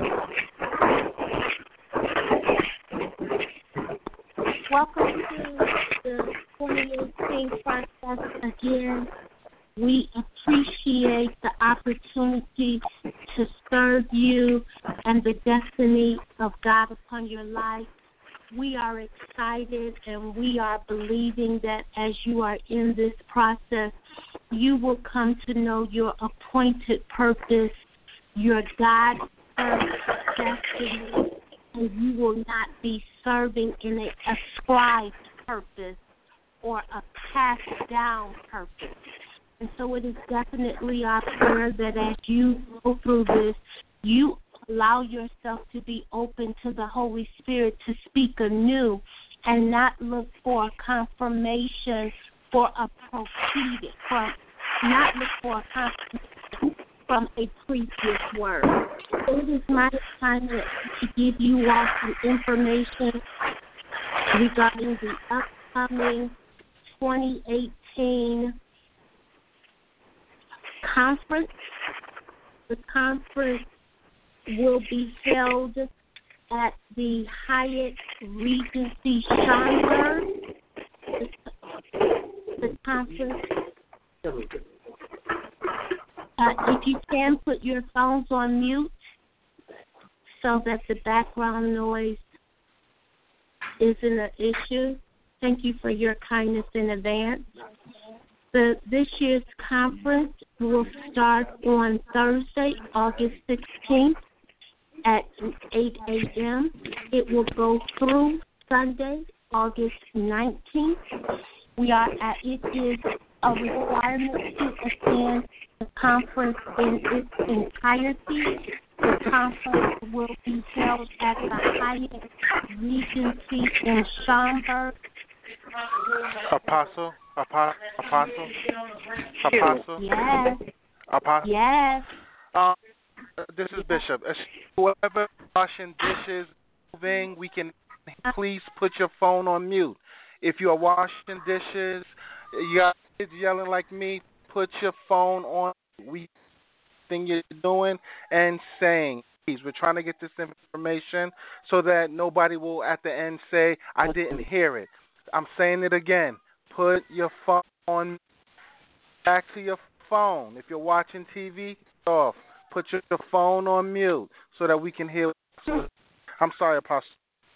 Welcome to the 2018 process again. We appreciate the opportunity to serve you and the destiny of God upon your life. We are excited and we are believing that as you are in this process, you will come to know your appointed purpose, your God-first destiny, and you will not be serving in an ascribed purpose or a passed-down purpose. And so it is definitely our prayer that as you go through this, you allow yourself to be open to the Holy Spirit to speak anew and not look for a confirmation for a proceeding, not look for a confirmation from a previous word. So it is my assignment to give you all some information regarding the upcoming 2018 conference. The conference will be held at the Hyatt Regency Schaumburg. The conference. If you can, put your phones on mute so that the background noise isn't an issue. Thank you for your kindness in advance. This year's conference will start on Thursday, August 16th at 8 a.m. It will go through Sunday, August 19th. It is a requirement to attend the conference in its entirety. The conference will be held at the Hyatt Regency in Schaumburg. Apostle. Yes. Apostle. Yes. This is Bishop. Whoever washing dishes, moving, we can please put your phone on mute. If you are washing dishes, you got kids yelling like me, put your phone on. We thing you're doing and saying. Please, we're trying to get this information so that nobody will at the end say, I didn't hear it. I'm saying it again. Put your phone on. Back to your phone. If you're watching TV, off. Put your phone on mute so that we can hear. I'm sorry, Apostle.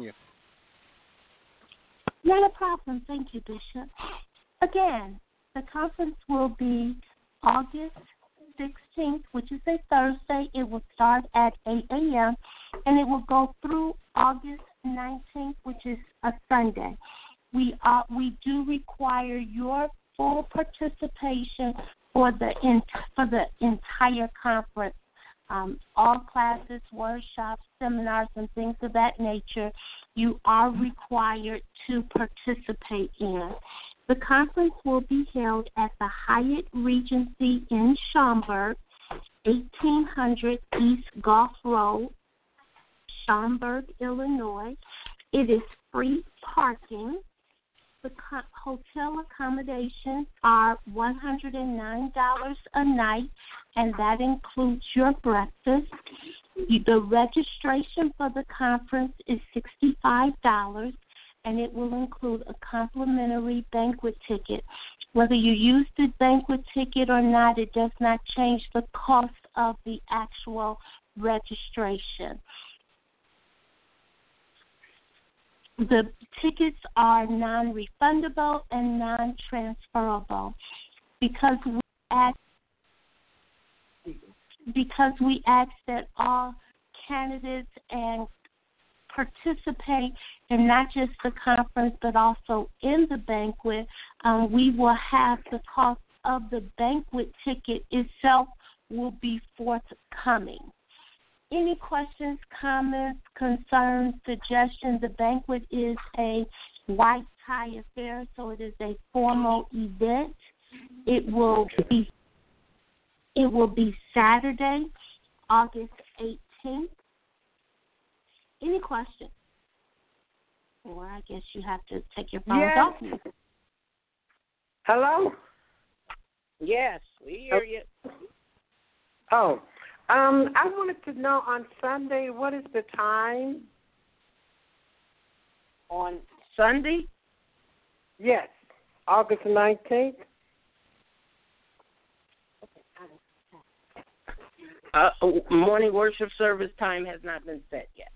Not a problem. Thank you, Bishop. Again, the conference will be August 16th, which is a Thursday. It will start at 8 a.m., and it will go through August 19th, which is a Sunday. We do require your full participation for the entire conference. All classes, workshops, seminars, and things of that nature, you are required to participate in. The conference will be held at the Hyatt Regency in Schaumburg, 1800 East Gulf Road, Schaumburg, Illinois. It is free parking. The hotel accommodations are $109 a night, and that includes your breakfast. The registration for the conference is $65, and it will include a complimentary banquet ticket. Whether you use the banquet ticket or not, it does not change the cost of the actual registration. The tickets are non-refundable and non-transferable because we ask that all candidates and participate in not just the conference but also in the banquet. We will have the cost of the banquet ticket itself will be forthcoming. Any questions, comments, concerns, suggestions? The banquet is a white tie affair, so it is a formal event. It will be Saturday, August 18th. Any questions? Or I guess you have to take your phone off. Hello? Yes, we hear you. Oh. I wanted to know on Sunday, what is the time? On Sunday? Yes, August 19th. Morning worship service time has not been set yet.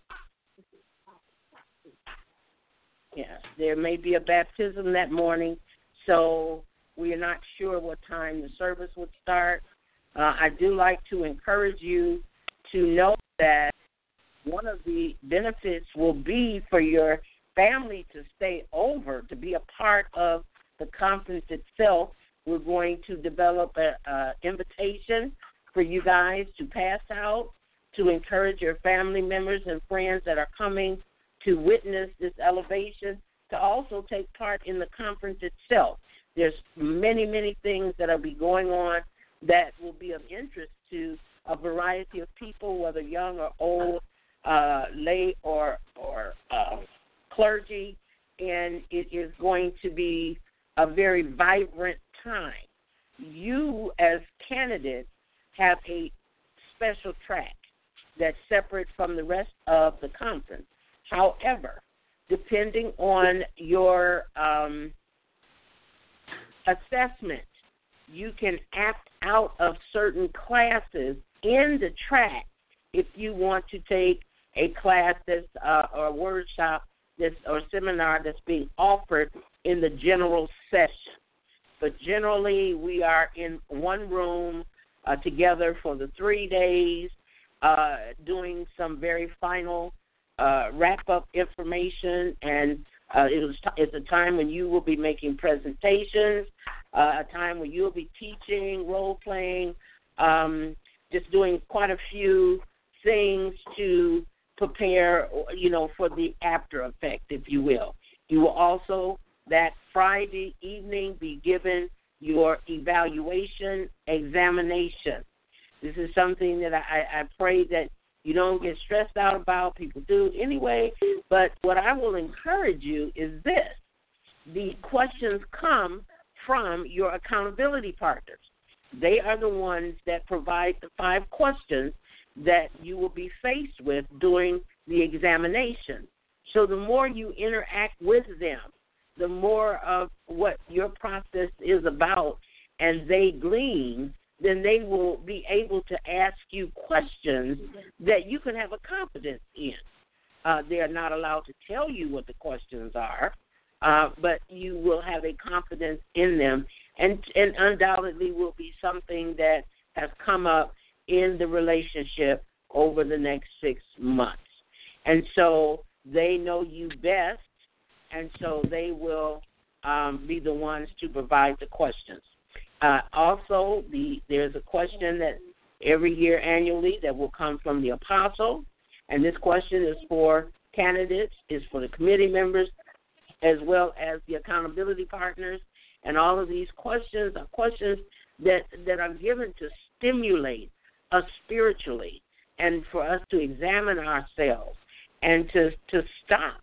Yes, there may be a baptism that morning, so we are not sure what time the service would start. I do like to encourage you to know that one of the benefits will be for your family to stay over, to be a part of the conference itself. We're going to develop an invitation for you guys to pass out, to encourage your family members and friends that are coming to witness this elevation, to also take part in the conference itself. There's many, many things that will be going on that will be of interest to a variety of people, whether young or old, lay or clergy, and it is going to be a very vibrant time. You, as candidates, have a special track that's separate from the rest of the conference. However, depending on your assessment, you can opt out of certain classes in the track if you want to take a class that's or a workshop that's or seminar that's being offered in the general session. But generally, we are in one room together for the 3 days, doing some very final wrap-up information, and it's a time when you will be making presentations. a time where you'll be teaching, role-playing, just doing quite a few things to prepare, for the after effect, if you will. You will also, that Friday evening, be given your evaluation examination. This is something that I pray that you don't get stressed out about. People do anyway. But what I will encourage you is this. The questions come from your accountability partners. They are the ones that provide the 5 questions that you will be faced with during the examination. So the more you interact with them, the more of what your process is about, and they glean, then they will be able to ask you questions that you can have a confidence in. They are not allowed to tell you what the questions are, but you will have a confidence in them, and undoubtedly will be something that has come up in the relationship over the next 6 months. And so they know you best, and so they will be the ones to provide the questions. Also, there's a question that every year annually that will come from the apostle, and this question is for candidates, is for the committee members, as well as the accountability partners. And all of these questions are questions that are given to stimulate us spiritually and for us to examine ourselves and to stop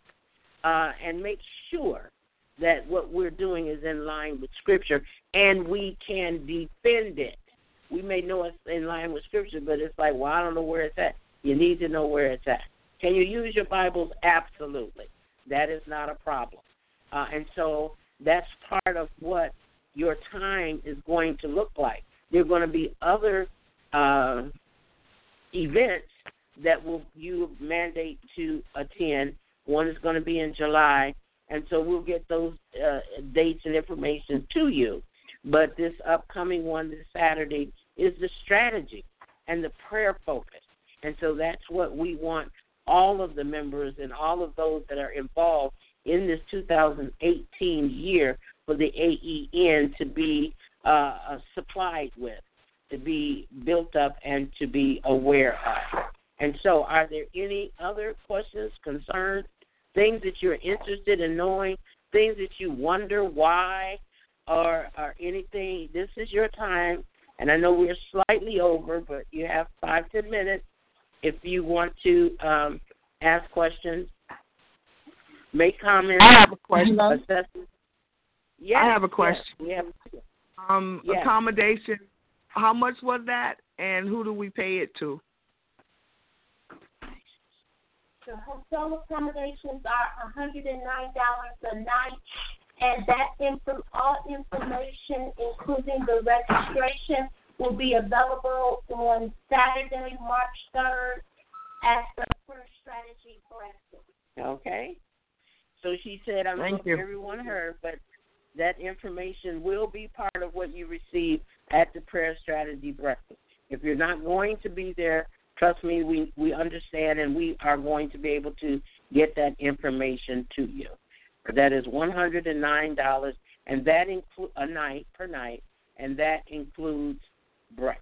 and make sure that what we're doing is in line with Scripture and we can defend it. We may know it's in line with Scripture, but it's like, well, I don't know where it's at. You need to know where it's at. Can you use your Bibles? Absolutely. That is not a problem. And so that's part of what your time is going to look like. There are going to be other events that you mandate to attend. One is going to be in July, and so we'll get those dates and information to you. But this upcoming one this Saturday is the strategy and the prayer focus. And so that's what we want all of the members and all of those that are involved in this 2018 year for the AEN to be supplied with, to be built up, and to be aware of. And so are there any other questions, concerns, things that you're interested in knowing, things that you wonder why, or anything? This is your time, and I know we're slightly over, but you have 5-10 minutes if you want to ask questions, make comments. I have a question. Yes, I have a question. Yes, Accommodation, how much was that, and who do we pay it to? The hotel accommodations are $109 a night, and that all information, including the registration, will be available on Saturday, March 3rd at the First Strategy Breakfast. Okay. So she said, I don't know if everyone heard, but that information will be part of what you receive at the Prayer Strategy Breakfast. If you're not going to be there, trust me, we understand, and we are going to be able to get that information to you. That is $109, and that includes a night per night, and that includes breakfast.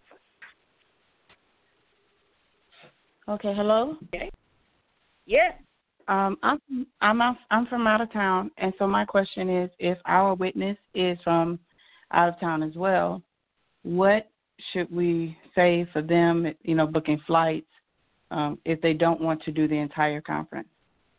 Okay. Hello. Okay. Yes. I'm from out of town, and so my question is, if our witness is from out of town as well, what should we say for them, booking flights, if they don't want to do the entire conference?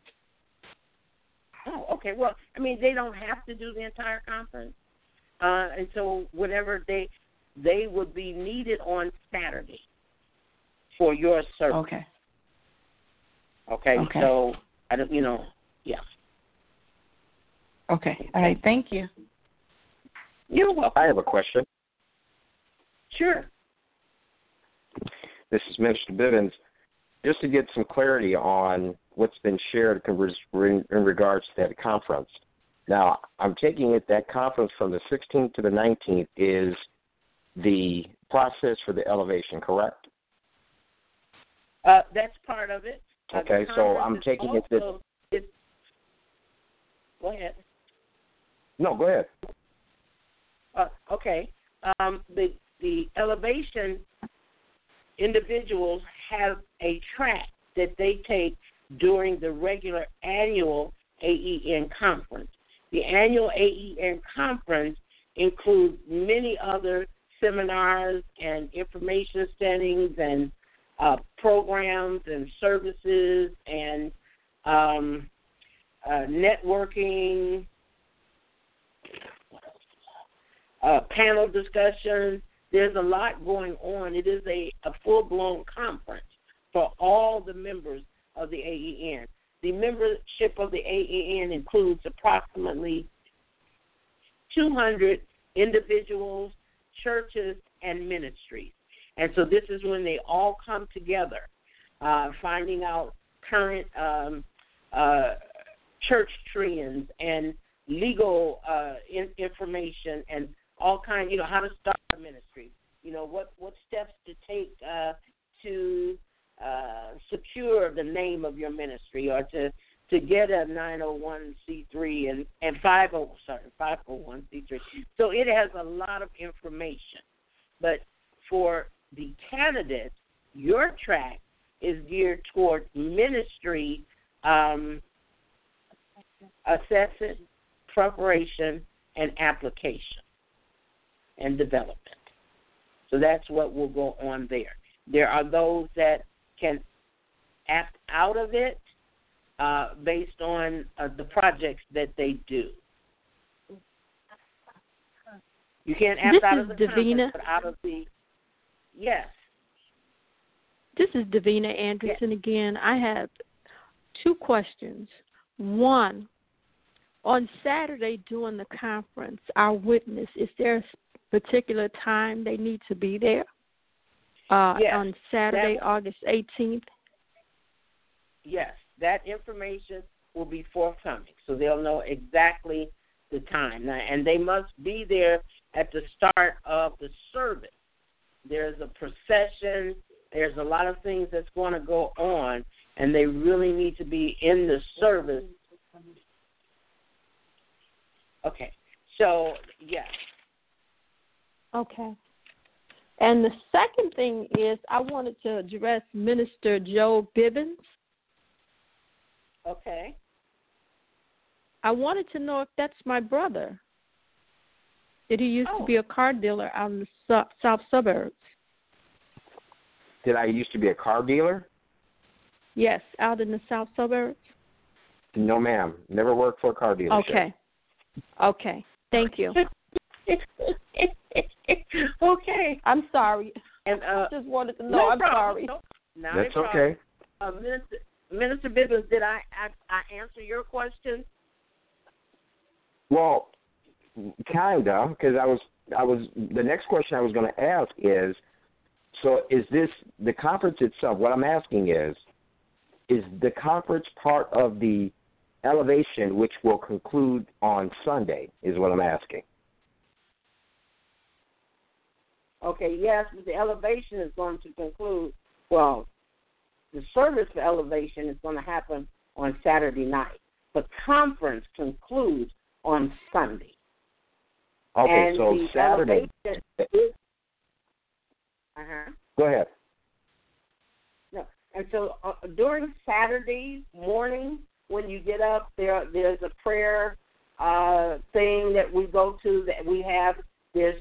Oh, okay. Well, they don't have to do the entire conference, and so whenever they would be needed on Saturday for your service. Okay. Okay. So I don't, yeah. Okay. All right. Thank you. You're welcome. I have a question. Sure. This is Minister Bivens. Just to get some clarity on what's been shared in regards to that conference. Now, I'm taking it that conference from the 16th to the 19th is the process for the elevation, correct? That's part of it. Okay, so I'm taking it that... Go ahead. No, go ahead. Okay. The elevation individuals have a track that they take during the regular annual AEN conference. The annual AEN conference includes many other seminars and information settings and programs and services and networking, panel discussions. There's a lot going on. It is a full-blown conference for all the members of the AEN. The membership of the AEN includes approximately 200 individuals, churches, and ministries. And so this is when they all come together, finding out current church trends and legal information and all kinds, how to start a ministry, what steps to take to secure the name of your ministry or to get a 901c3 and 501c3. So it has a lot of information. But for the candidates, your track is geared toward ministry assessment, preparation, and application and development. So that's what will go on there. There are those that can opt out of it based on the projects that they do. You can't opt out of the conference, but out of the yes. This is Davina Anderson again. I have two questions. One, on Saturday during the conference, our witness, is there a particular time they need to be there? Yes, on Saturday, August 18th? Yes, that information will be forthcoming, so they'll know exactly the time. Now, and they must be there at the start of the service. There's a procession. There's a lot of things that's going to go on, and they really need to be in the service. Okay, so, yes. Okay. And the second thing is I wanted to address Minister Joe Bibbins. Okay. I wanted to know if that's my brother. He used to be a car dealer out in the south suburbs. Did I used to be a car dealer? Yes, out in the south suburbs. No, ma'am. Never worked for a car dealership. Okay. Thank you. Okay. I'm sorry. And I just wanted to know. I'm sorry. No, that's okay. Minister Bibbins, did I answer your question? Well, kinda, because I was the next question I was going to ask is, so is this the conference itself? What I'm asking is the conference part of the elevation, which will conclude on Sunday? Is what I'm asking. Okay, yes, the elevation is going to conclude. Well, the service for elevation is going to happen on Saturday night. The conference concludes on Sunday. Okay, and so Saturday. Go ahead. No, and so during Saturday morning, when you get up, there's a prayer thing that we go to. That we have there's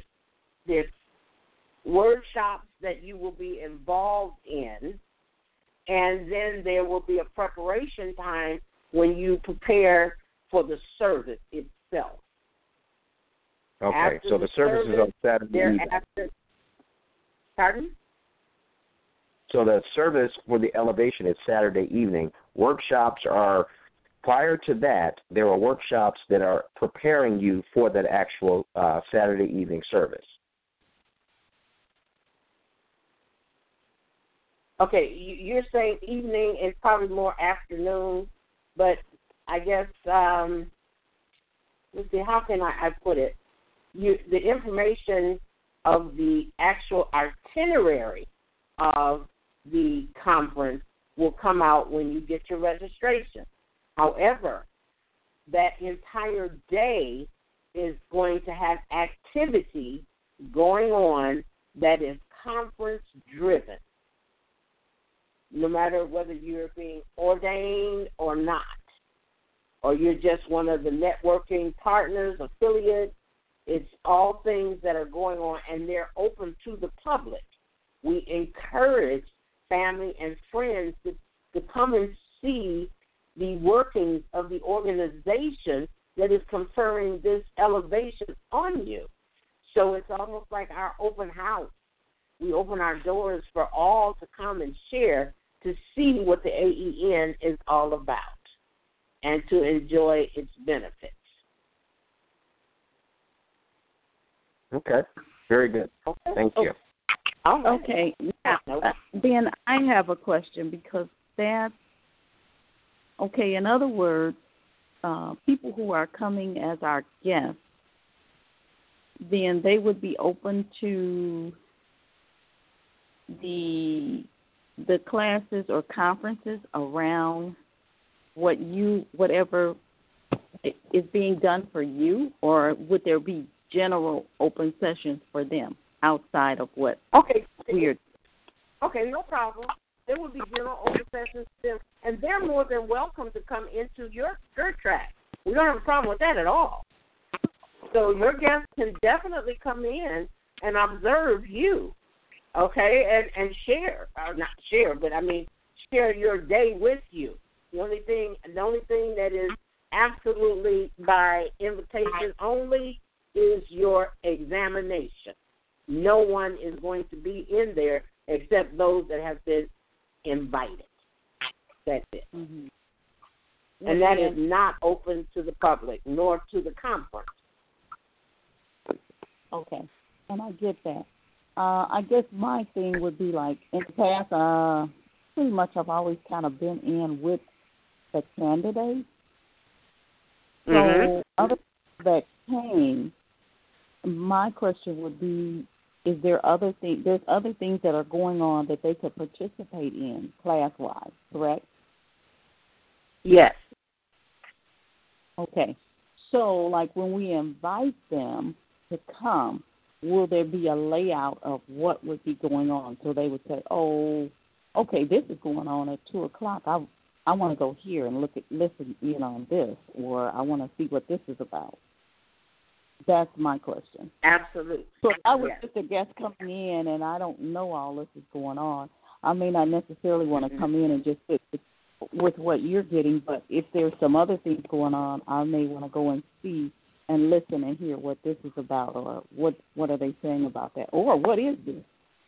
workshops that you will be involved in, and then there will be a preparation time when you prepare for the service itself. Okay, after so the service is on Saturday evening. Pardon? So the service for the elevation is Saturday evening. Workshops are, prior to that, there are workshops that are preparing you for that actual Saturday evening service. Okay, you're saying evening is probably more afternoon, but I guess, let's see, how can I put it? The information of the actual itinerary of the conference will come out when you get your registration. However, that entire day is going to have activity going on that is conference-driven, no matter whether you're being ordained or not, or you're just one of the networking partners, affiliates. It's all things that are going on, and they're open to the public. We encourage family and friends to come and see the workings of the organization that is conferring this elevation on you. So it's almost like our open house. We open our doors for all to come and share to see what the AEN is all about and to enjoy its benefits. Okay. Very good. Okay. Thank you. Okay. Now, then I have a question, because that's, okay, in other words, people who are coming as our guests, then they would be open to the classes or conferences around whatever is being done for you, or would there be general open sessions for them outside of what we're... Okay, no problem. There will be general open sessions for them, and they're more than welcome to come into your track. We don't have a problem with that at all. So your guests can definitely come in and observe you, okay, and share, or not share, but I mean share your day with you. The only thing that is absolutely by invitation only is your examination. No one is going to be in there except those that have been invited. That's it. Mm-hmm. And that is not open to the public nor to the conference. Okay, and I get that. I guess my thing would be like, in the past, pretty much I've always kind of been in with the candidates. So other that came, my question would be, is there other things? There's other things that are going on that they could participate in class-wise, correct? Yes. Okay. So, like when we invite them to come, will there be a layout of what would be going on? So they would say, "Oh, okay, this is going on at 2:00. I want to go here and listen in on this, or I want to see what this is about." That's my question. Absolutely. So if I was just a guest coming in and I don't know all this is going on, I may not necessarily want to come in and just sit with what you're getting, but if there's some other things going on, I may want to go and see and listen and hear what this is about, or what are they saying about that, or what is this?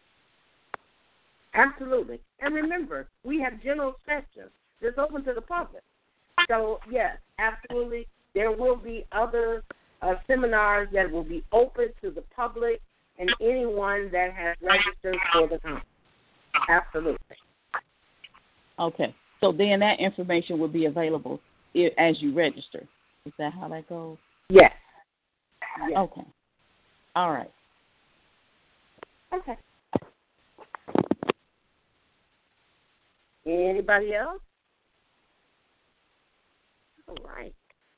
Absolutely. And remember, we have general sessions that's open to the public. So, yes, absolutely, there will be other seminars that will be open to the public and anyone that has registered for the conference. Absolutely. Okay. So then that information will be available as you register. Is that how that goes? Yes. Yes. Okay. All right. Okay. Anybody else? All right.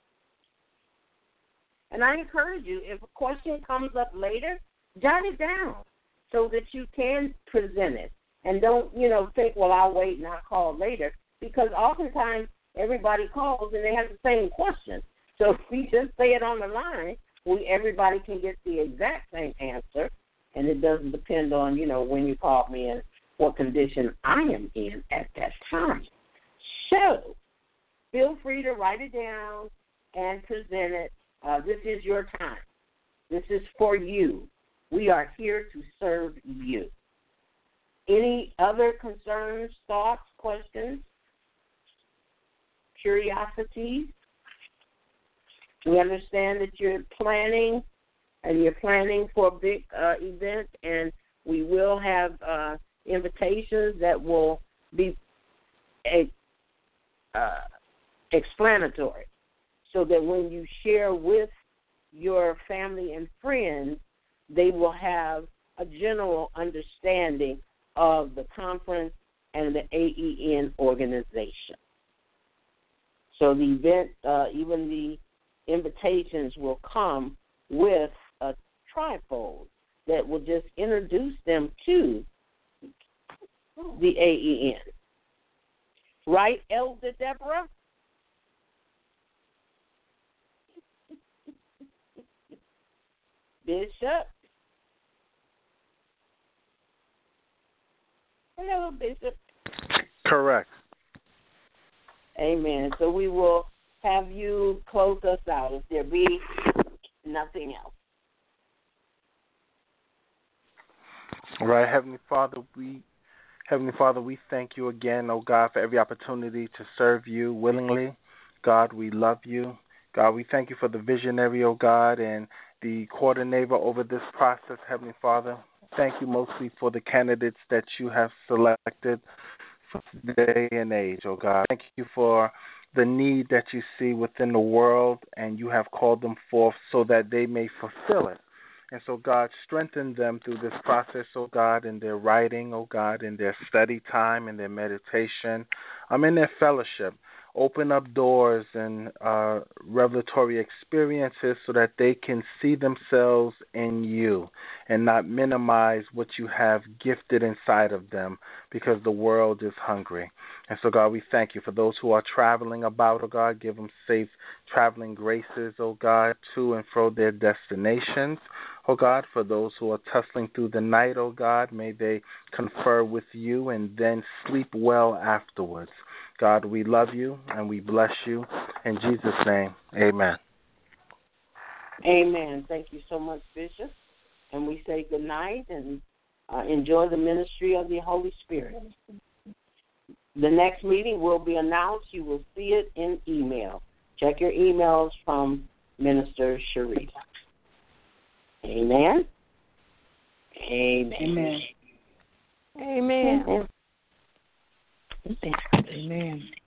And I encourage you, if a question comes up later, jot it down so that you can present it. And don't, think, well, I'll wait and I'll call later, because oftentimes everybody calls and they have the same question. So if we just say it on the line, everybody can get the exact same answer, and it doesn't depend on, when you called me and what condition I am in at that time. So feel free to write it down and present it. This is your time. This is for you. We are here to serve you. Any other concerns, thoughts, questions, curiosities? We understand that you're planning, and you're planning for a big event, and we will have invitations that will be explanatory, so that when you share with your family and friends, they will have a general understanding of the conference and the AEN organization. So the event, even the invitations will come with a trifold that will just introduce them to the AEN. Right, Elder Deborah? Bishop? Hello, Bishop. Correct. Amen. So we will have you close us out if there be nothing else. All right, Heavenly Father, we thank you again, oh God, for every opportunity to serve you willingly. God, we love you. God, we thank you for the visionary, oh God, and the coordinator over this process, Heavenly Father. Thank you mostly for the candidates that you have selected for today and age, oh God. Thank you for the need that you see within the world, and you have called them forth so that they may fulfill it. And so, God, strengthen them through this process, oh God, in their writing, oh God, in their study time, in their meditation, in their fellowship. Open up doors and revelatory experiences so that they can see themselves in you and not minimize what you have gifted inside of them, because the world is hungry. And so, God, we thank you for those who are traveling about, oh God. Give them safe traveling graces, oh God, to and fro their destinations. Oh God, for those who are tussling through the night, oh God, may they confer with you and then sleep well afterwards. God, we love you and we bless you. In Jesus' name, amen. Amen. Thank you so much, Bishop. And we say good night and enjoy the ministry of the Holy Spirit. The next meeting will be announced. You will see it in email. Check your emails from Minister Sharita. Amen. Amen. Amen. Amen. Amen.